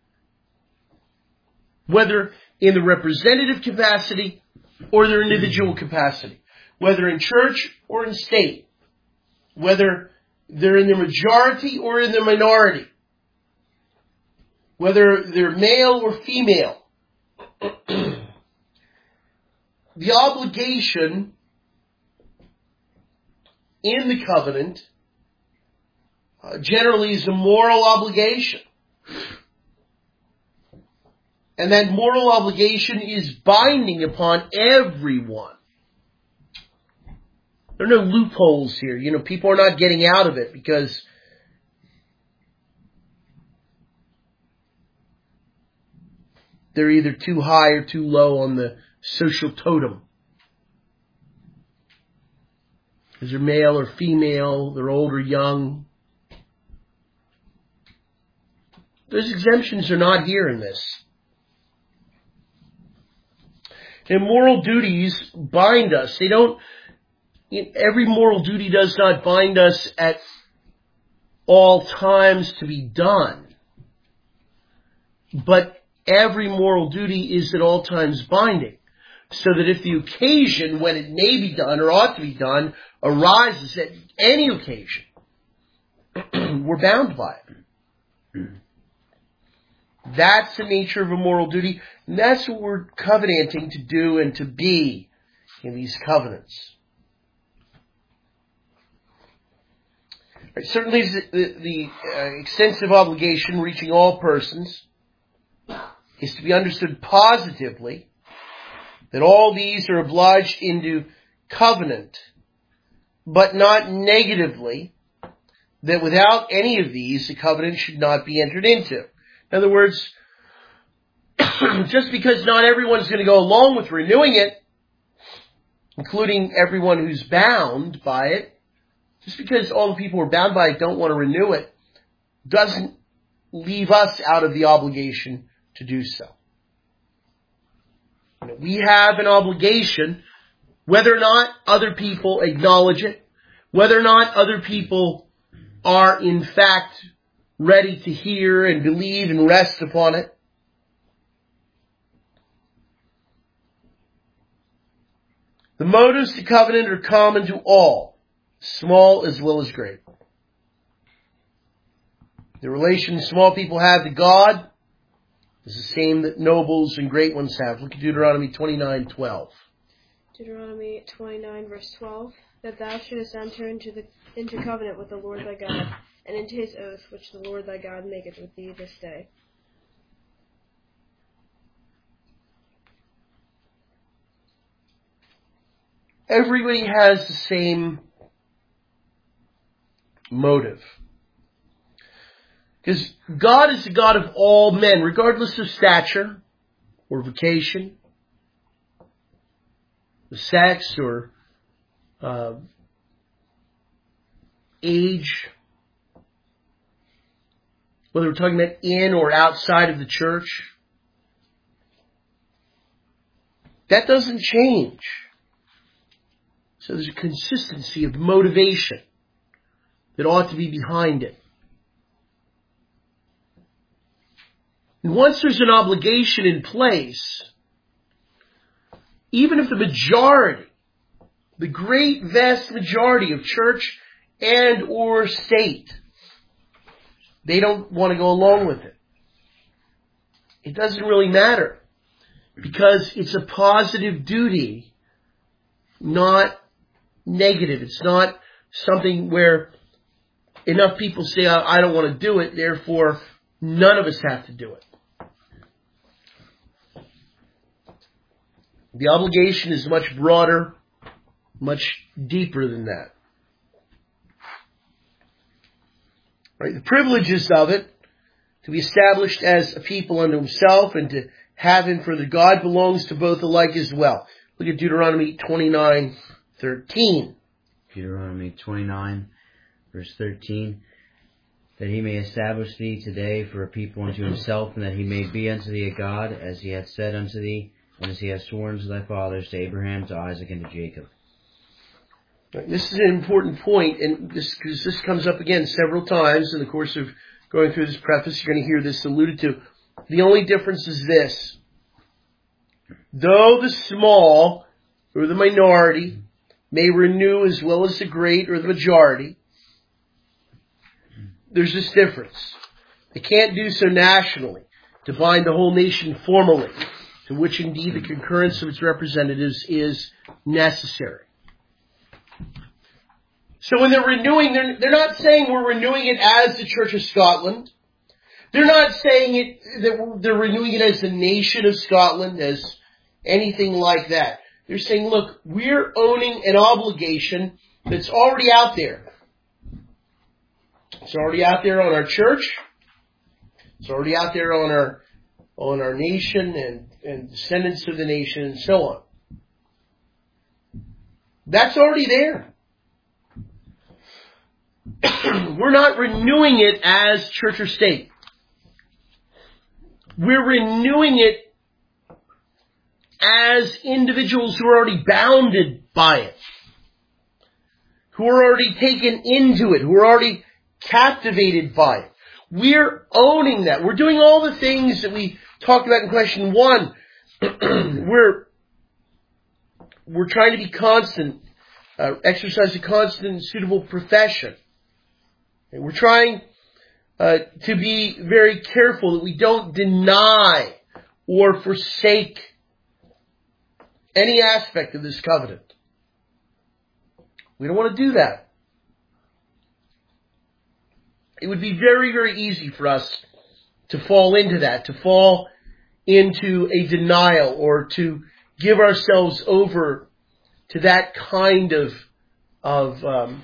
whether in the representative capacity or their individual capacity, whether in church or in state, whether they're in the majority or in the minority, whether they're male or female. The obligation in the covenant uh, generally is a moral obligation. And that moral obligation is binding upon everyone. There are no loopholes here. You know, people are not getting out of it because they're either too high or too low on the social totem. Because they're male or female, they're old or young. Those exemptions are not here in this. And moral duties bind us. They don't, every moral duty does not bind us at all times to be done. But every moral duty is at all times binding. So that if the occasion when it may be done or ought to be done arises at any occasion, we're bound by it. That's the nature of a moral duty. And that's what we're covenanting to do and to be in these covenants. Right, certainly the, the, the uh, extensive obligation reaching all persons is to be understood positively, that all these are obliged into covenant, but not negatively, that without any of these, the covenant should not be entered into. In other words, just because not everyone's going to go along with renewing it, including everyone who's bound by it, just because all the people who are bound by it don't want to renew it, doesn't leave us out of the obligation to do so. You know, we have an obligation, whether or not other people acknowledge it, whether or not other people are in fact ready to hear and believe and rest upon it. The motives to covenant are common to all, small as well as great. The relation small people have to God is the same that nobles and great ones have. Look at Deuteronomy twenty-nine twelve. Deuteronomy twenty-nine, verse twelve, that thou shouldest enter into the into covenant with the Lord thy God, and into his oath which the Lord thy God maketh with thee this day. Everybody has the same motive. Because God is the God of all men, regardless of stature or vocation, sex or uh, age, whether we're talking about in or outside of the church. That doesn't change. So there's a consistency of motivation that ought to be behind it. And once there's an obligation in place, even if the majority, the great vast majority of church and or state, they don't want to go along with it, it doesn't really matter, because it's a positive duty, not negative. It's not something where enough people say, I don't want to do it, therefore none of us have to do it. The obligation is much broader, much deeper than that. Right? The privileges of it, to be established as a people unto himself and to have him for the God, belongs to both alike as well. Look at Deuteronomy twenty-nine thirteen. Deuteronomy twenty-nine, verse thirteen. That he may establish thee today for a people unto himself, and that he may be unto thee a God, as he hath said unto thee, and as he hath sworn to thy fathers, to Abraham, to Isaac, and to Jacob. This is an important point, and this, because this comes up again several times in the course of going through this preface. You're going to hear this alluded to. The only difference is this. Though the small, or the minority, may renew as well as the great or the majority, there's this difference. They can't do so nationally, to bind the whole nation formally, to which indeed the concurrence of its representatives is necessary. So when they're renewing, they're, they're not saying we're renewing it as the Church of Scotland. They're not saying it that they're renewing it as the nation of Scotland, as anything like that. They're saying, look, we're owning an obligation that's already out there. It's already out there on our church. It's already out there on our on our nation and, and descendants of the nation and so on. That's already there. We're not renewing it as church or state. We're renewing it as individuals who are already bounded by it, who are already taken into it, who are already captivated by it. We're owning that. We're doing all the things that we talked about in question one. we're we're trying to be constant, uh, exercise a constant and suitable profession. And we're trying uh, to be very careful that we don't deny or forsake any aspect of this covenant. We don't want to do that. It would be very, very easy for us to fall into that, to fall into a denial or to give ourselves over to that kind of, of um,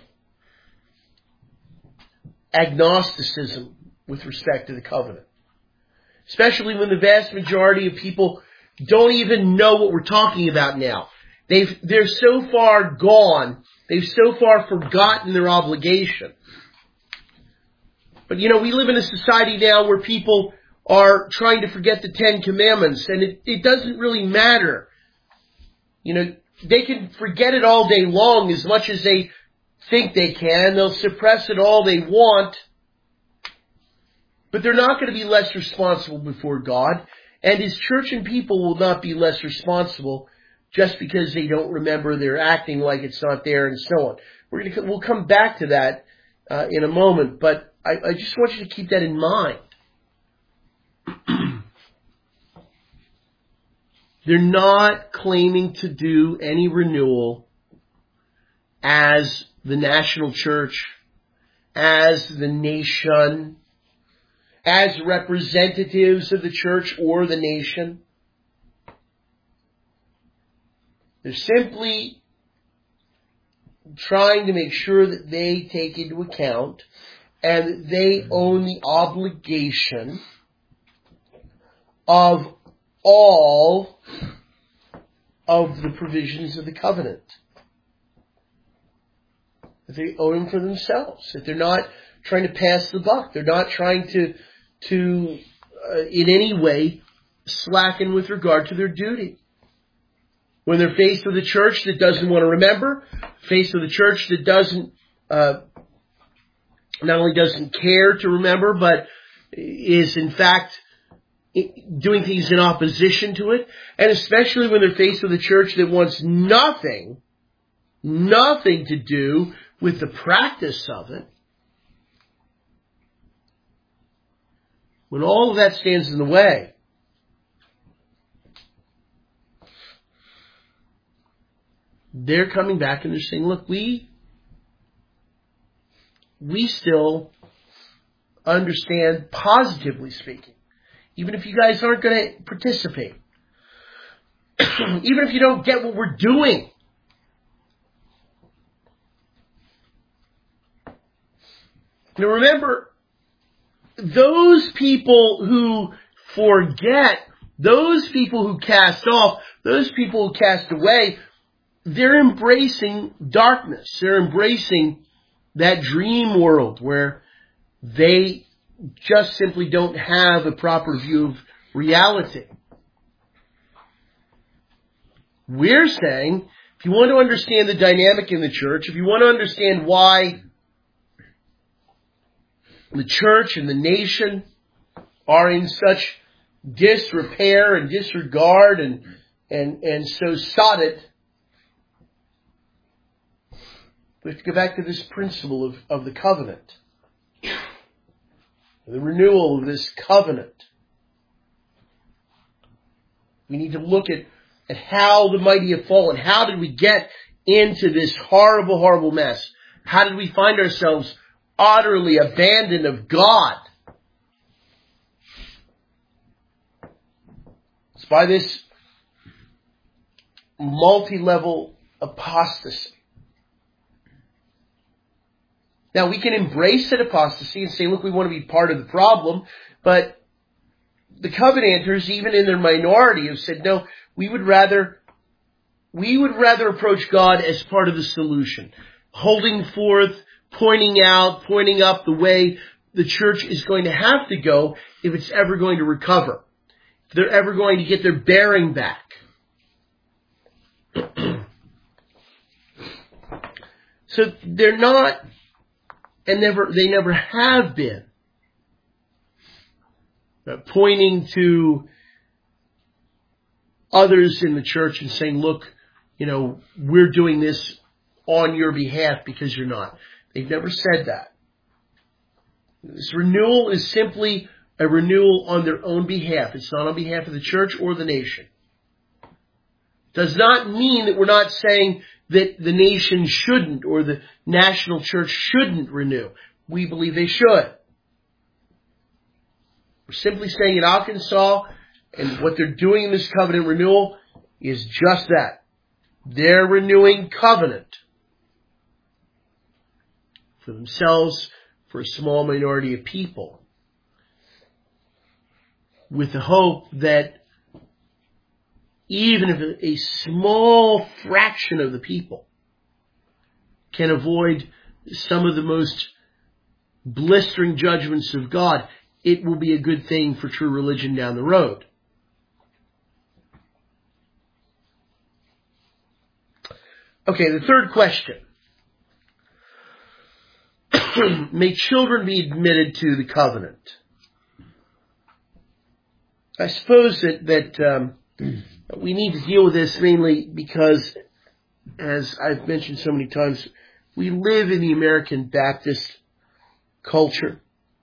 agnosticism with respect to the covenant. Especially when the vast majority of people don't even know what we're talking about now. They've, they're so far gone, they've so far forgotten their obligation. But you know, we live in a society now where people are trying to forget the Ten Commandments, and it, it doesn't really matter. You know, they can forget it all day long as much as they think they can. They'll suppress it all they want. But they're not going to be less responsible before God. And His church and people will not be less responsible just because they don't remember, they're acting like it's not there and so on. We're going to, we'll come back to that uh, in a moment, but I, I just want you to keep that in mind. They're not claiming to do any renewal as the national church, as the nation, as representatives of the church or the nation. They're simply trying to make sure that they take into account and that they own the obligation of all of the provisions of the covenant. That they own them for themselves. That they're not trying to pass the buck. They're not trying to, to uh, in any way, slacken with regard to their duty. When they're faced with a church that doesn't want to remember, faced with a church that doesn't, uh, not only doesn't care to remember, but is in fact doing things in opposition to it, and especially when they're faced with a church that wants nothing, nothing to do with the practice of it, when all of that stands in the way, they're coming back and they're saying, look, we, we still understand, positively speaking, even if you guys aren't going to participate, even if you don't get what we're doing, now remember, those people who forget, those people who cast off, those people who cast away, they're embracing darkness. They're embracing that dream world where they just simply don't have a proper view of reality. We're saying, if you want to understand the dynamic in the church, if you want to understand why the church and the nation are in such disrepair and disregard and, and, and so sotted, we have to go back to this principle of, of the covenant. The renewal of this covenant. We need to look at, at how the mighty have fallen. How did we get into this horrible, horrible mess? How did we find ourselves utterly abandoned of God? It's by this multi-level apostasy. Now, we can embrace that apostasy and say, look, we want to be part of the problem, but the Covenanters, even in their minority, have said, no, we would rather, we would rather approach God as part of the solution, holding forth, pointing out, pointing up the way the church is going to have to go if it's ever going to recover, if they're ever going to get their bearing back. So they're not, and never, they never have been, uh, pointing to others in the church and saying, look, you know, we're doing this on your behalf because you're not. They've never said that. This renewal is simply a renewal on their own behalf. It's not on behalf of the church or the nation. Does not mean that we're not saying that the nation shouldn't or the national church shouldn't renew. We believe they should. We're simply saying in Arkansas, and what they're doing in this covenant renewal is just that. They're renewing covenant for themselves, for a small minority of people, with the hope that even if a small fraction of the people can avoid some of the most blistering judgments of God, it will be a good thing for true religion down the road. Okay, the third question. May children be admitted to the covenant? I suppose that, that um, we need to deal with this mainly because, as I've mentioned so many times, we live in the American Baptist culture.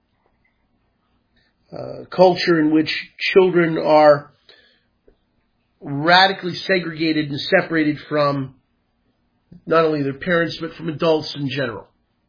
Uh, culture in which children are radically segregated and separated from not only their parents, but from adults in general.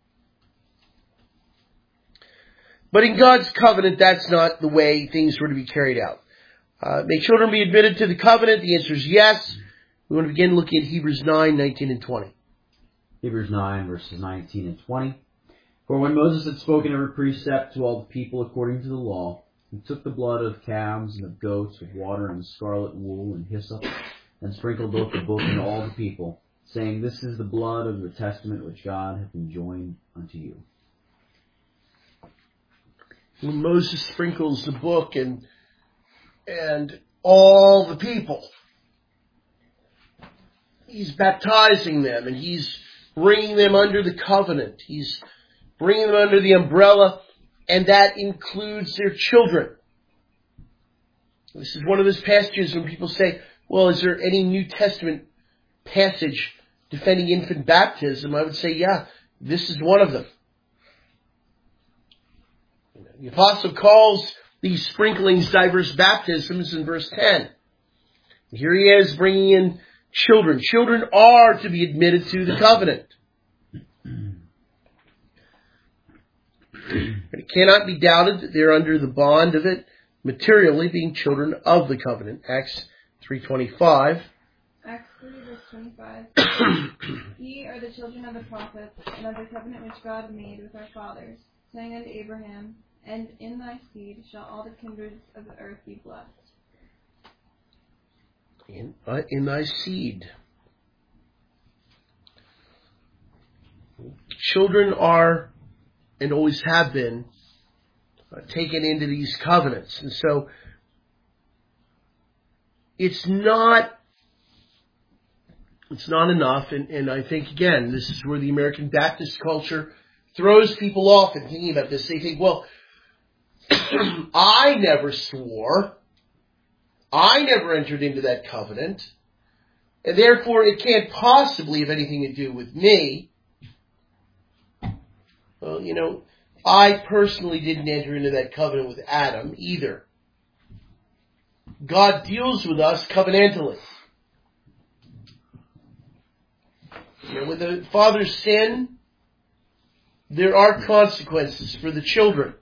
But in God's covenant, that's not the way things were to be carried out. Uh, may children be admitted to the covenant? The answer is yes. We want to begin looking at Hebrews nine, nineteen, and twenty. Hebrews nine, verses nineteen and twenty. For when Moses had spoken every precept to all the people according to the law, he took the blood of calves and of goats with water and scarlet wool and hyssop, and sprinkled both the book and all the people, saying, This is the blood of the testament which God hath enjoined unto you. When Moses sprinkles the book and and all the people, he's baptizing them and he's bringing them under the covenant. He's bringing them under the umbrella, and that includes their children. This is one of those passages when people say, well, is there any New Testament passage defending infant baptism? I would say, yeah, this is one of them. The apostle calls these sprinklings diverse baptisms in verse ten. Here he is bringing in children. Children are to be admitted to the covenant. But it cannot be doubted that they're under the bond of it, materially being children of the covenant. Acts three twenty-five. Acts three, verse twenty-five. Ye are the children of the prophets, and of the covenant which God made with our fathers, saying unto Abraham, And in thy seed shall all the kindreds of the earth be blessed. In, uh, in thy seed. Children are, and always have been, uh, taken into these covenants. And so, it's not, it's not enough. And, and I think, again, this is where the American Baptist culture throws people off in thinking about this. They think, well, I never swore. I never entered into that covenant. And therefore, it can't possibly have anything to do with me. Well, you know, I personally didn't enter into that covenant with Adam either. God deals with us covenantally. You know, with the father's sin, there are consequences for the children.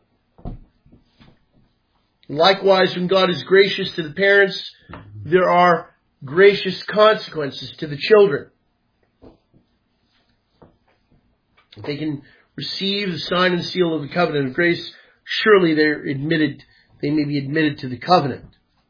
Likewise, when God is gracious to the parents, there are gracious consequences to the children. If they can receive the sign and seal of the covenant of grace, surely they're admitted, they may be admitted to the covenant.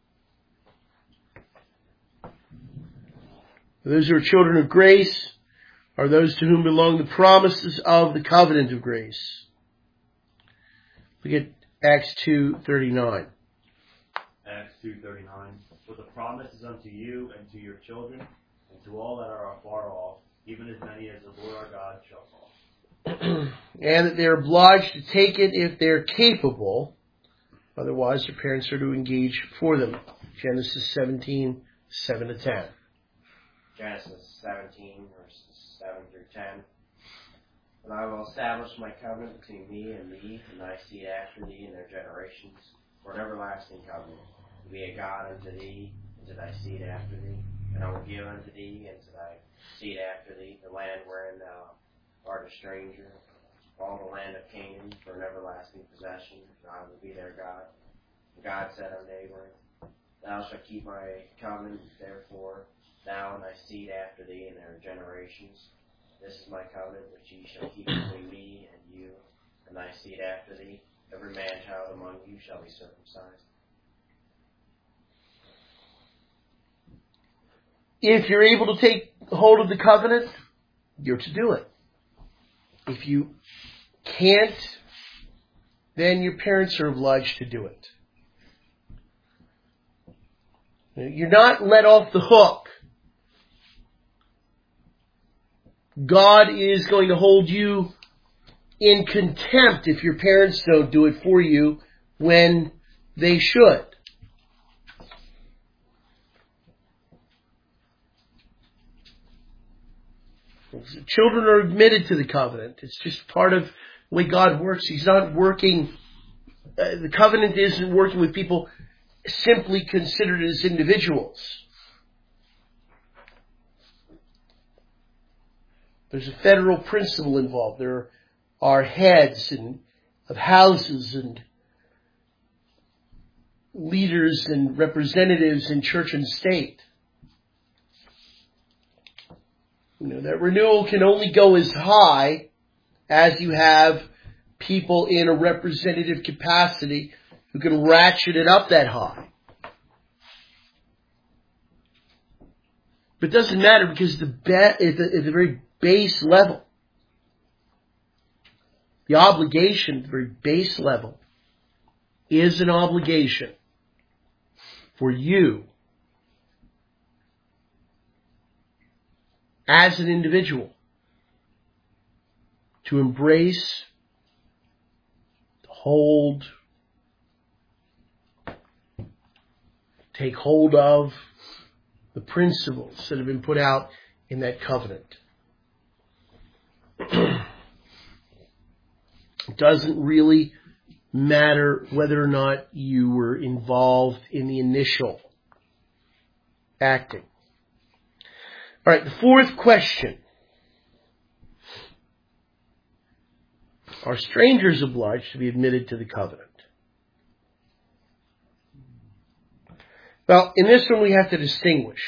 Those who are children of grace are those to whom belong the promises of the covenant of grace. Look at Acts two thirty-nine. Acts two thirty-nine. For the promise is unto you and to your children and to all that are afar off, even as many as the Lord our God shall call. And that they're obliged to take it if they're capable. Otherwise, their parents are to engage for them. Genesis seventeen, seven to ten. Genesis seventeen, verses seven through ten. And I will establish my covenant between me and thee, and thy seed after thee, and their generations, for an everlasting covenant, to be a God unto thee, and to thy seed after thee. And I will give unto thee and to thy seed after thee the land wherein thou art a stranger, all the land of Canaan for an everlasting possession, and I will be their God. And God said unto Abram, Thou shalt keep my covenant, therefore, thou and thy seed after thee in their generations. This is my covenant which ye shall keep between me and you, and thy seed after thee. Every man child among you shall be circumcised. If you're able to take hold of the covenant, you're to do it. If you can't, then your parents are obliged to do it. You're not let off the hook. God is going to hold you in contempt if your parents don't do it for you when they should. Children are admitted to the covenant. It's just part of the way God works. He's not working, uh, the covenant isn't working with people simply considered as individuals. There's a federal principle involved. There are heads and of houses and leaders and representatives in church and state. You know, that renewal can only go as high as you have people in a representative capacity who can ratchet it up that high. But it doesn't matter because the be- at, the, at the very base level, the obligation at the very base level is an obligation for you as an individual to embrace, to hold, take hold of the principles that have been put out in that covenant. It doesn't really matter whether or not you were involved in the initial acting. All right, the fourth question. Are strangers obliged to be admitted to the covenant? Well, in this one we have to distinguish.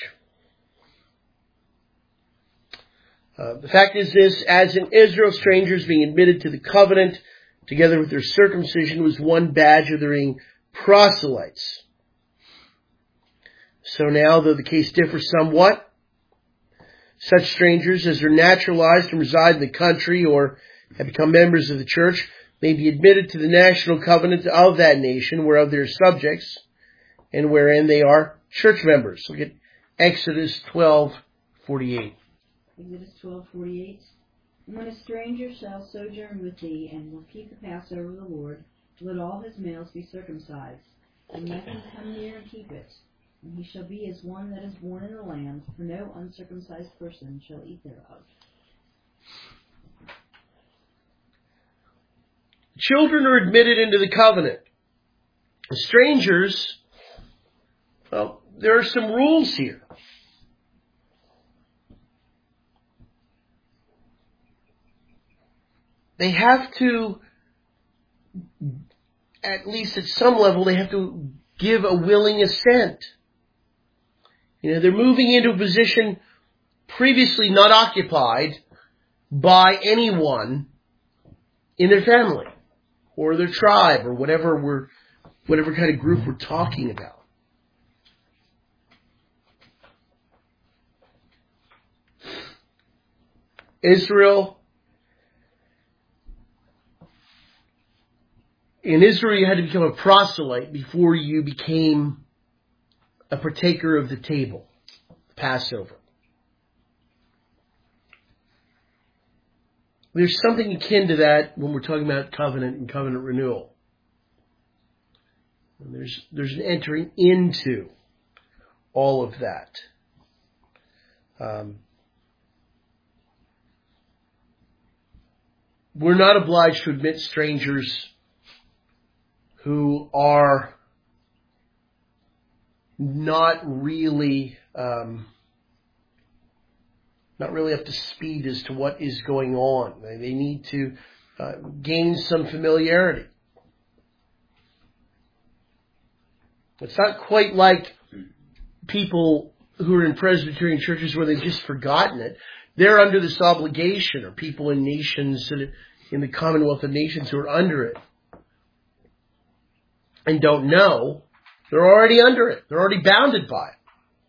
Uh, the fact is this, as in Israel, strangers being admitted to the covenant, together with their circumcision, was one badge of their being proselytes. So now, though the case differs somewhat, such strangers as are naturalized and reside in the country or have become members of the church may be admitted to the national covenant of that nation whereof they are subjects and wherein they are church members. Look at Exodus twelve forty-eight. Exodus twelve forty-eight. And when a stranger shall sojourn with thee and will keep the Passover of the Lord, let all his males be circumcised, and let him come near and keep it. And he shall be as one that is born in the land, for no uncircumcised person shall eat thereof. Children are admitted into the covenant. Strangers, well, there are some rules here. They have to, at least at some level, they have to give a willing assent. You know, they're moving into a position previously not occupied by anyone in their family or their tribe or whatever we're, whatever kind of group we're talking about. Israel. In Israel, you had to become a proselyte before you became a partaker of the table, Passover. There's something akin to that when we're talking about covenant and covenant renewal. And there's there's an entering into all of that. Um, we're not obliged to admit strangers who are not really um, not really up to speed as to what is going on. They need to uh, gain some familiarity. It's not quite like people who are in Presbyterian churches where they've just forgotten it. They're under this obligation, or people in nations, in the Commonwealth of Nations who are under it and don't know. They're already under it. They're already bounded by it.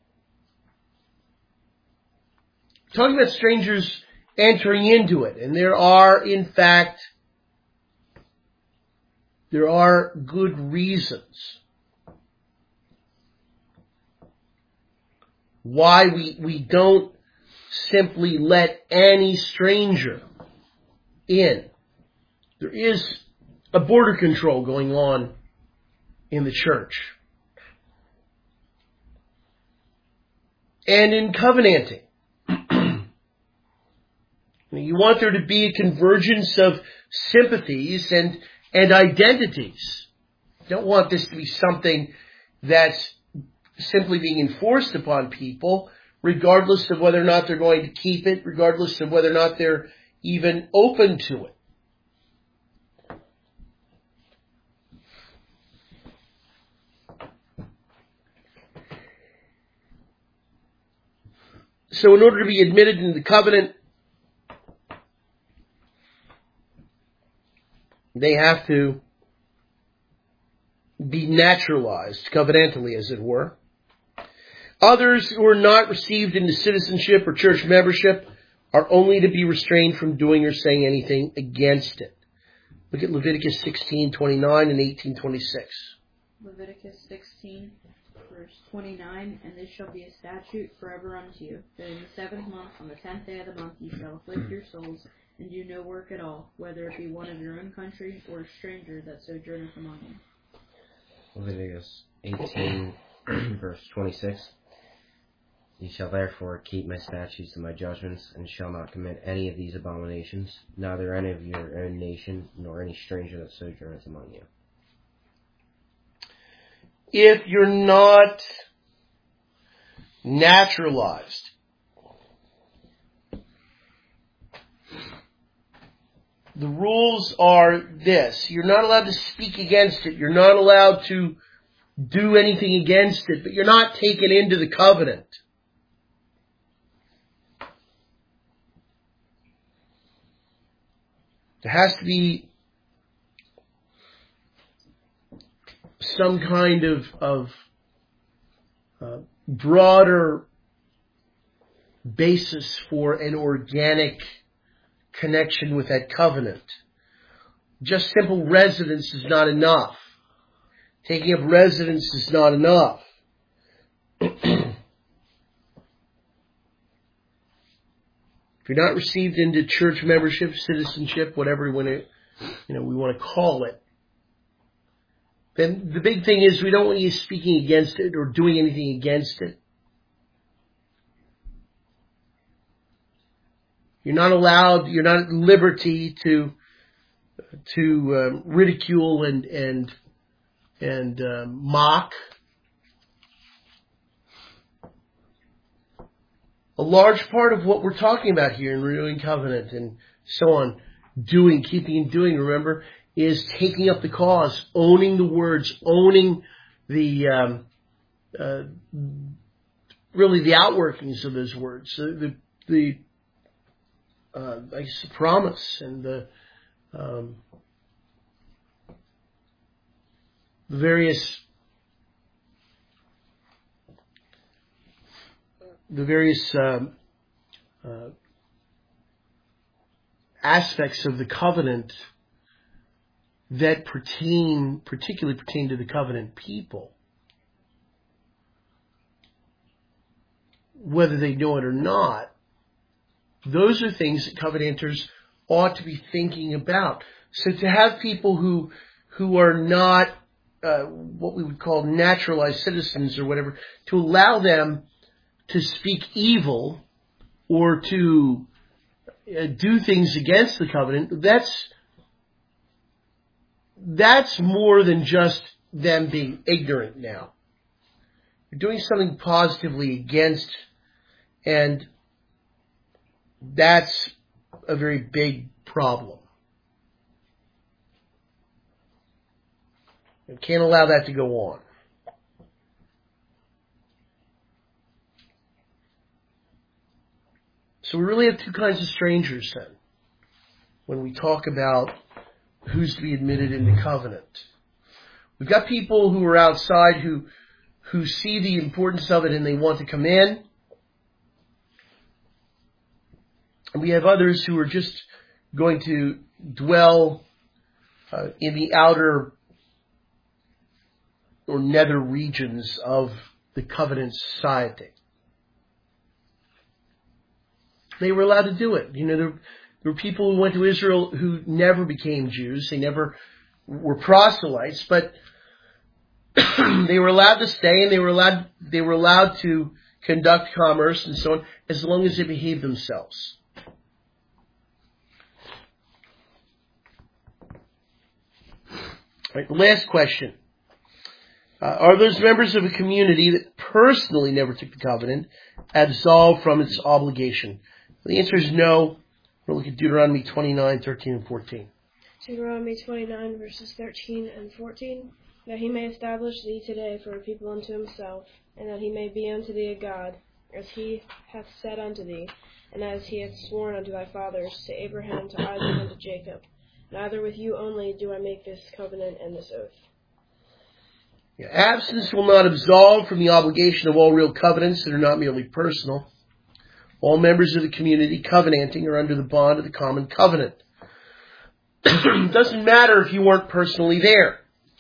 Talking about strangers entering into it, and there are, in fact, there are good reasons why we, we don't simply let any stranger in. There is a border control going on in the church. And in covenanting. You want there to be a convergence of sympathies and, and identities. You don't want this to be something that's simply being enforced upon people, regardless of whether or not they're going to keep it, regardless of whether or not they're even open to it. So in order to be admitted into the covenant, they have to be naturalized, covenantally as it were. Others who are not received into citizenship or church membership are only to be restrained from doing or saying anything against it. Look at Leviticus sixteen twenty-nine and eighteen twenty-six. Leviticus sixteen, verse twenty-nine, and this shall be a statute forever unto you, that in the seventh month, on the tenth day of the month, ye shall afflict your souls, and do no work at all, whether it be one of your own country or a stranger that sojourneth among you. Leviticus eighteen, verse twenty-six. Ye shall therefore keep my statutes and my judgments, and shall not commit any of these abominations, neither any of your own nation, nor any stranger that sojourneth among you. If you're not naturalized, the rules are this. You're not allowed to speak against it. You're not allowed to do anything against it, but you're not taken into the covenant. There has to be some kind of, of uh, broader basis for an organic connection with that covenant. Just simple residence is not enough. Taking up residence is not enough. If you're not received into church membership, citizenship, whatever we want to, you know, we want to call it, then the big thing is we don't want you speaking against it or doing anything against it. You're not allowed, you're not at liberty to to um, ridicule and and and um, mock. A large part of what we're talking about here in renewing covenant and so on, doing, keeping and doing, remember, is taking up the cause, owning the words, owning the um, uh, really the outworkings of those words, the the uh, I guess the promise and the um, various the various um, uh, aspects of the covenant that pertain, particularly pertain to the covenant people, whether they know it or not. Those are things that covenanters ought to be thinking about. So to have people who who are not uh, what we would call naturalized citizens or whatever, to allow them to speak evil or to uh, do things against the covenant, that's that's more than just them being ignorant now. You're doing something positively against and That's a very big problem. You can't allow that to go on. So we really have two kinds of strangers then, when we talk about who's to be admitted into covenant. We've got people who are outside who who see the importance of it and they want to come in. And we have others who are just going to dwell uh, in the outer or nether regions of the covenant society. They were allowed to do it. You know, there, there were people who went to Israel who never became Jews. They never were proselytes, but they were allowed to stay and they were allowed, they were allowed to conduct commerce and so on as long as they behaved themselves. Right, the last question. Uh, are those members of a community that personally never took the covenant absolved from its obligation? The answer is no. We'll look at Deuteronomy twenty-nine, thirteen, and fourteen. Deuteronomy twenty-nine, verses thirteen and fourteen. That he may establish thee today for a people unto himself, and that he may be unto thee a God, as he hath said unto thee, and as he hath sworn unto thy fathers, to Abraham, to Isaac, and to Jacob. Neither with you only do I make this covenant and this oath. Yeah, abstinence will not absolve from the obligation of all real covenants that are not merely personal. All members of the community covenanting are under the bond of the common covenant. It doesn't matter if you weren't personally there.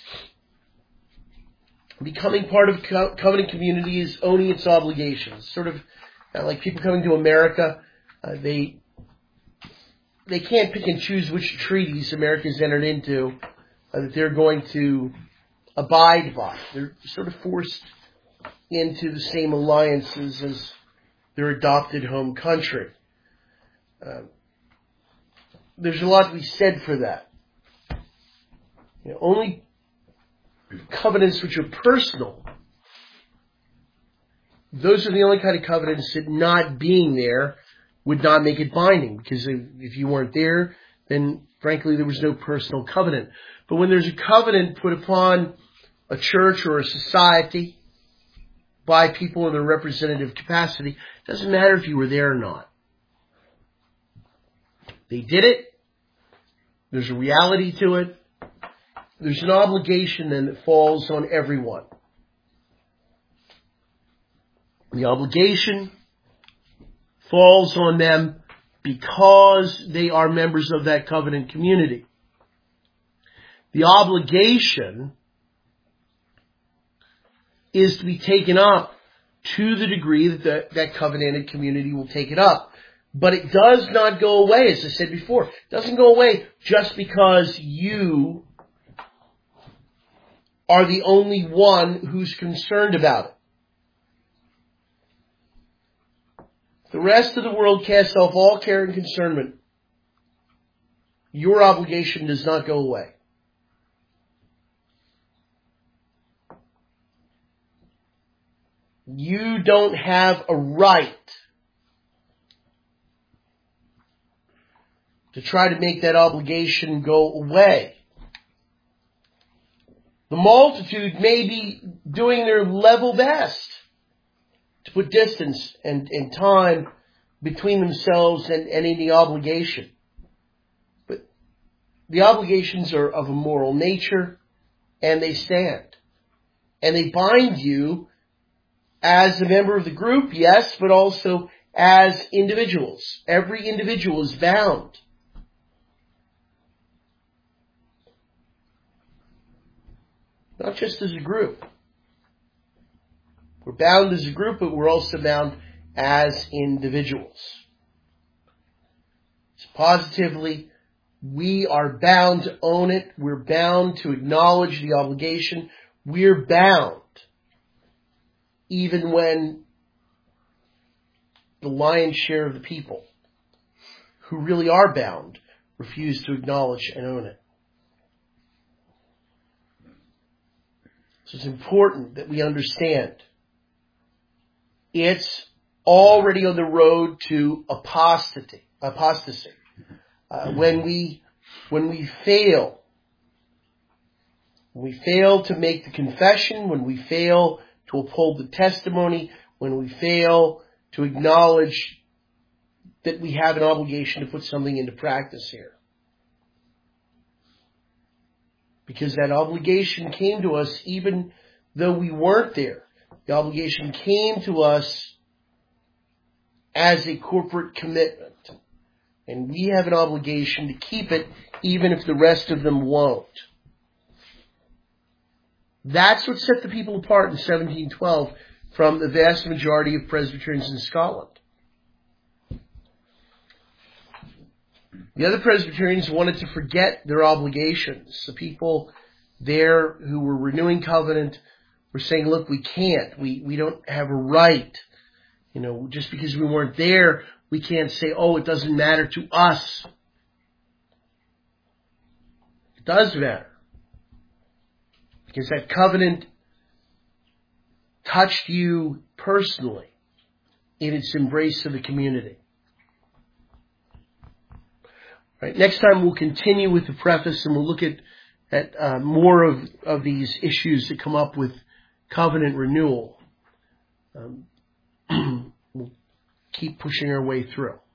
Becoming part of co- covenant community is owning its obligations. Sort of uh, like people coming to America, uh, they they can't pick and choose which treaties America's entered into uh, that they're going to abide by. They're sort of forced into the same alliances as their adopted home country. Uh, there's a lot to be said for that. You know, only covenants which are personal, those are the only kind of covenants that not being there would not make it binding, because if you weren't there, then frankly there was no personal covenant. But when there's a covenant put upon a church or a society by people in their representative capacity, it doesn't matter if you were there or not. They did it. There's a reality to it. There's an obligation then that falls on everyone. The obligation falls on them because they are members of that covenant community. The obligation is to be taken up to the degree that the, that covenanted community will take it up. But it does not go away, as I said before. It doesn't go away just because you are the only one who's concerned about it. The rest of the world casts off all care and concernment. Your obligation does not go away. You don't have a right to try to make that obligation go away. The multitude may be doing their level best to put distance and, and time between themselves and, and any obligation. But the obligations are of a moral nature, and they stand. And they bind you as a member of the group, yes, but also as individuals. Every individual is bound. Not just as a group. We're bound as a group, but we're also bound as individuals. So positively, we are bound to own it. We're bound to acknowledge the obligation. We're bound, even when the lion's share of the people who really are bound refuse to acknowledge and own it. So it's important that we understand it's already on the road to apostasy. Apostasy. Uh, when we when we fail, when we fail to make the confession, when we fail to uphold the testimony, when we fail to acknowledge that we have an obligation to put something into practice here. Because that obligation came to us even though we weren't there. The obligation came to us as a corporate commitment. And we have an obligation to keep it even if the rest of them won't. That's what set the people apart in seventeen twelve from the vast majority of Presbyterians in Scotland. The other Presbyterians wanted to forget their obligations. The people there who were renewing covenant were saying, look, we can't. We, we don't have a right. You know, just because we weren't there, we can't say, oh, it doesn't matter to us. It does matter. Because that covenant touched you personally in its embrace of the community. Right, next time we'll continue with the preface and we'll look at, at uh, more of, of these issues that come up with covenant renewal. Um, we'll keep pushing our way through.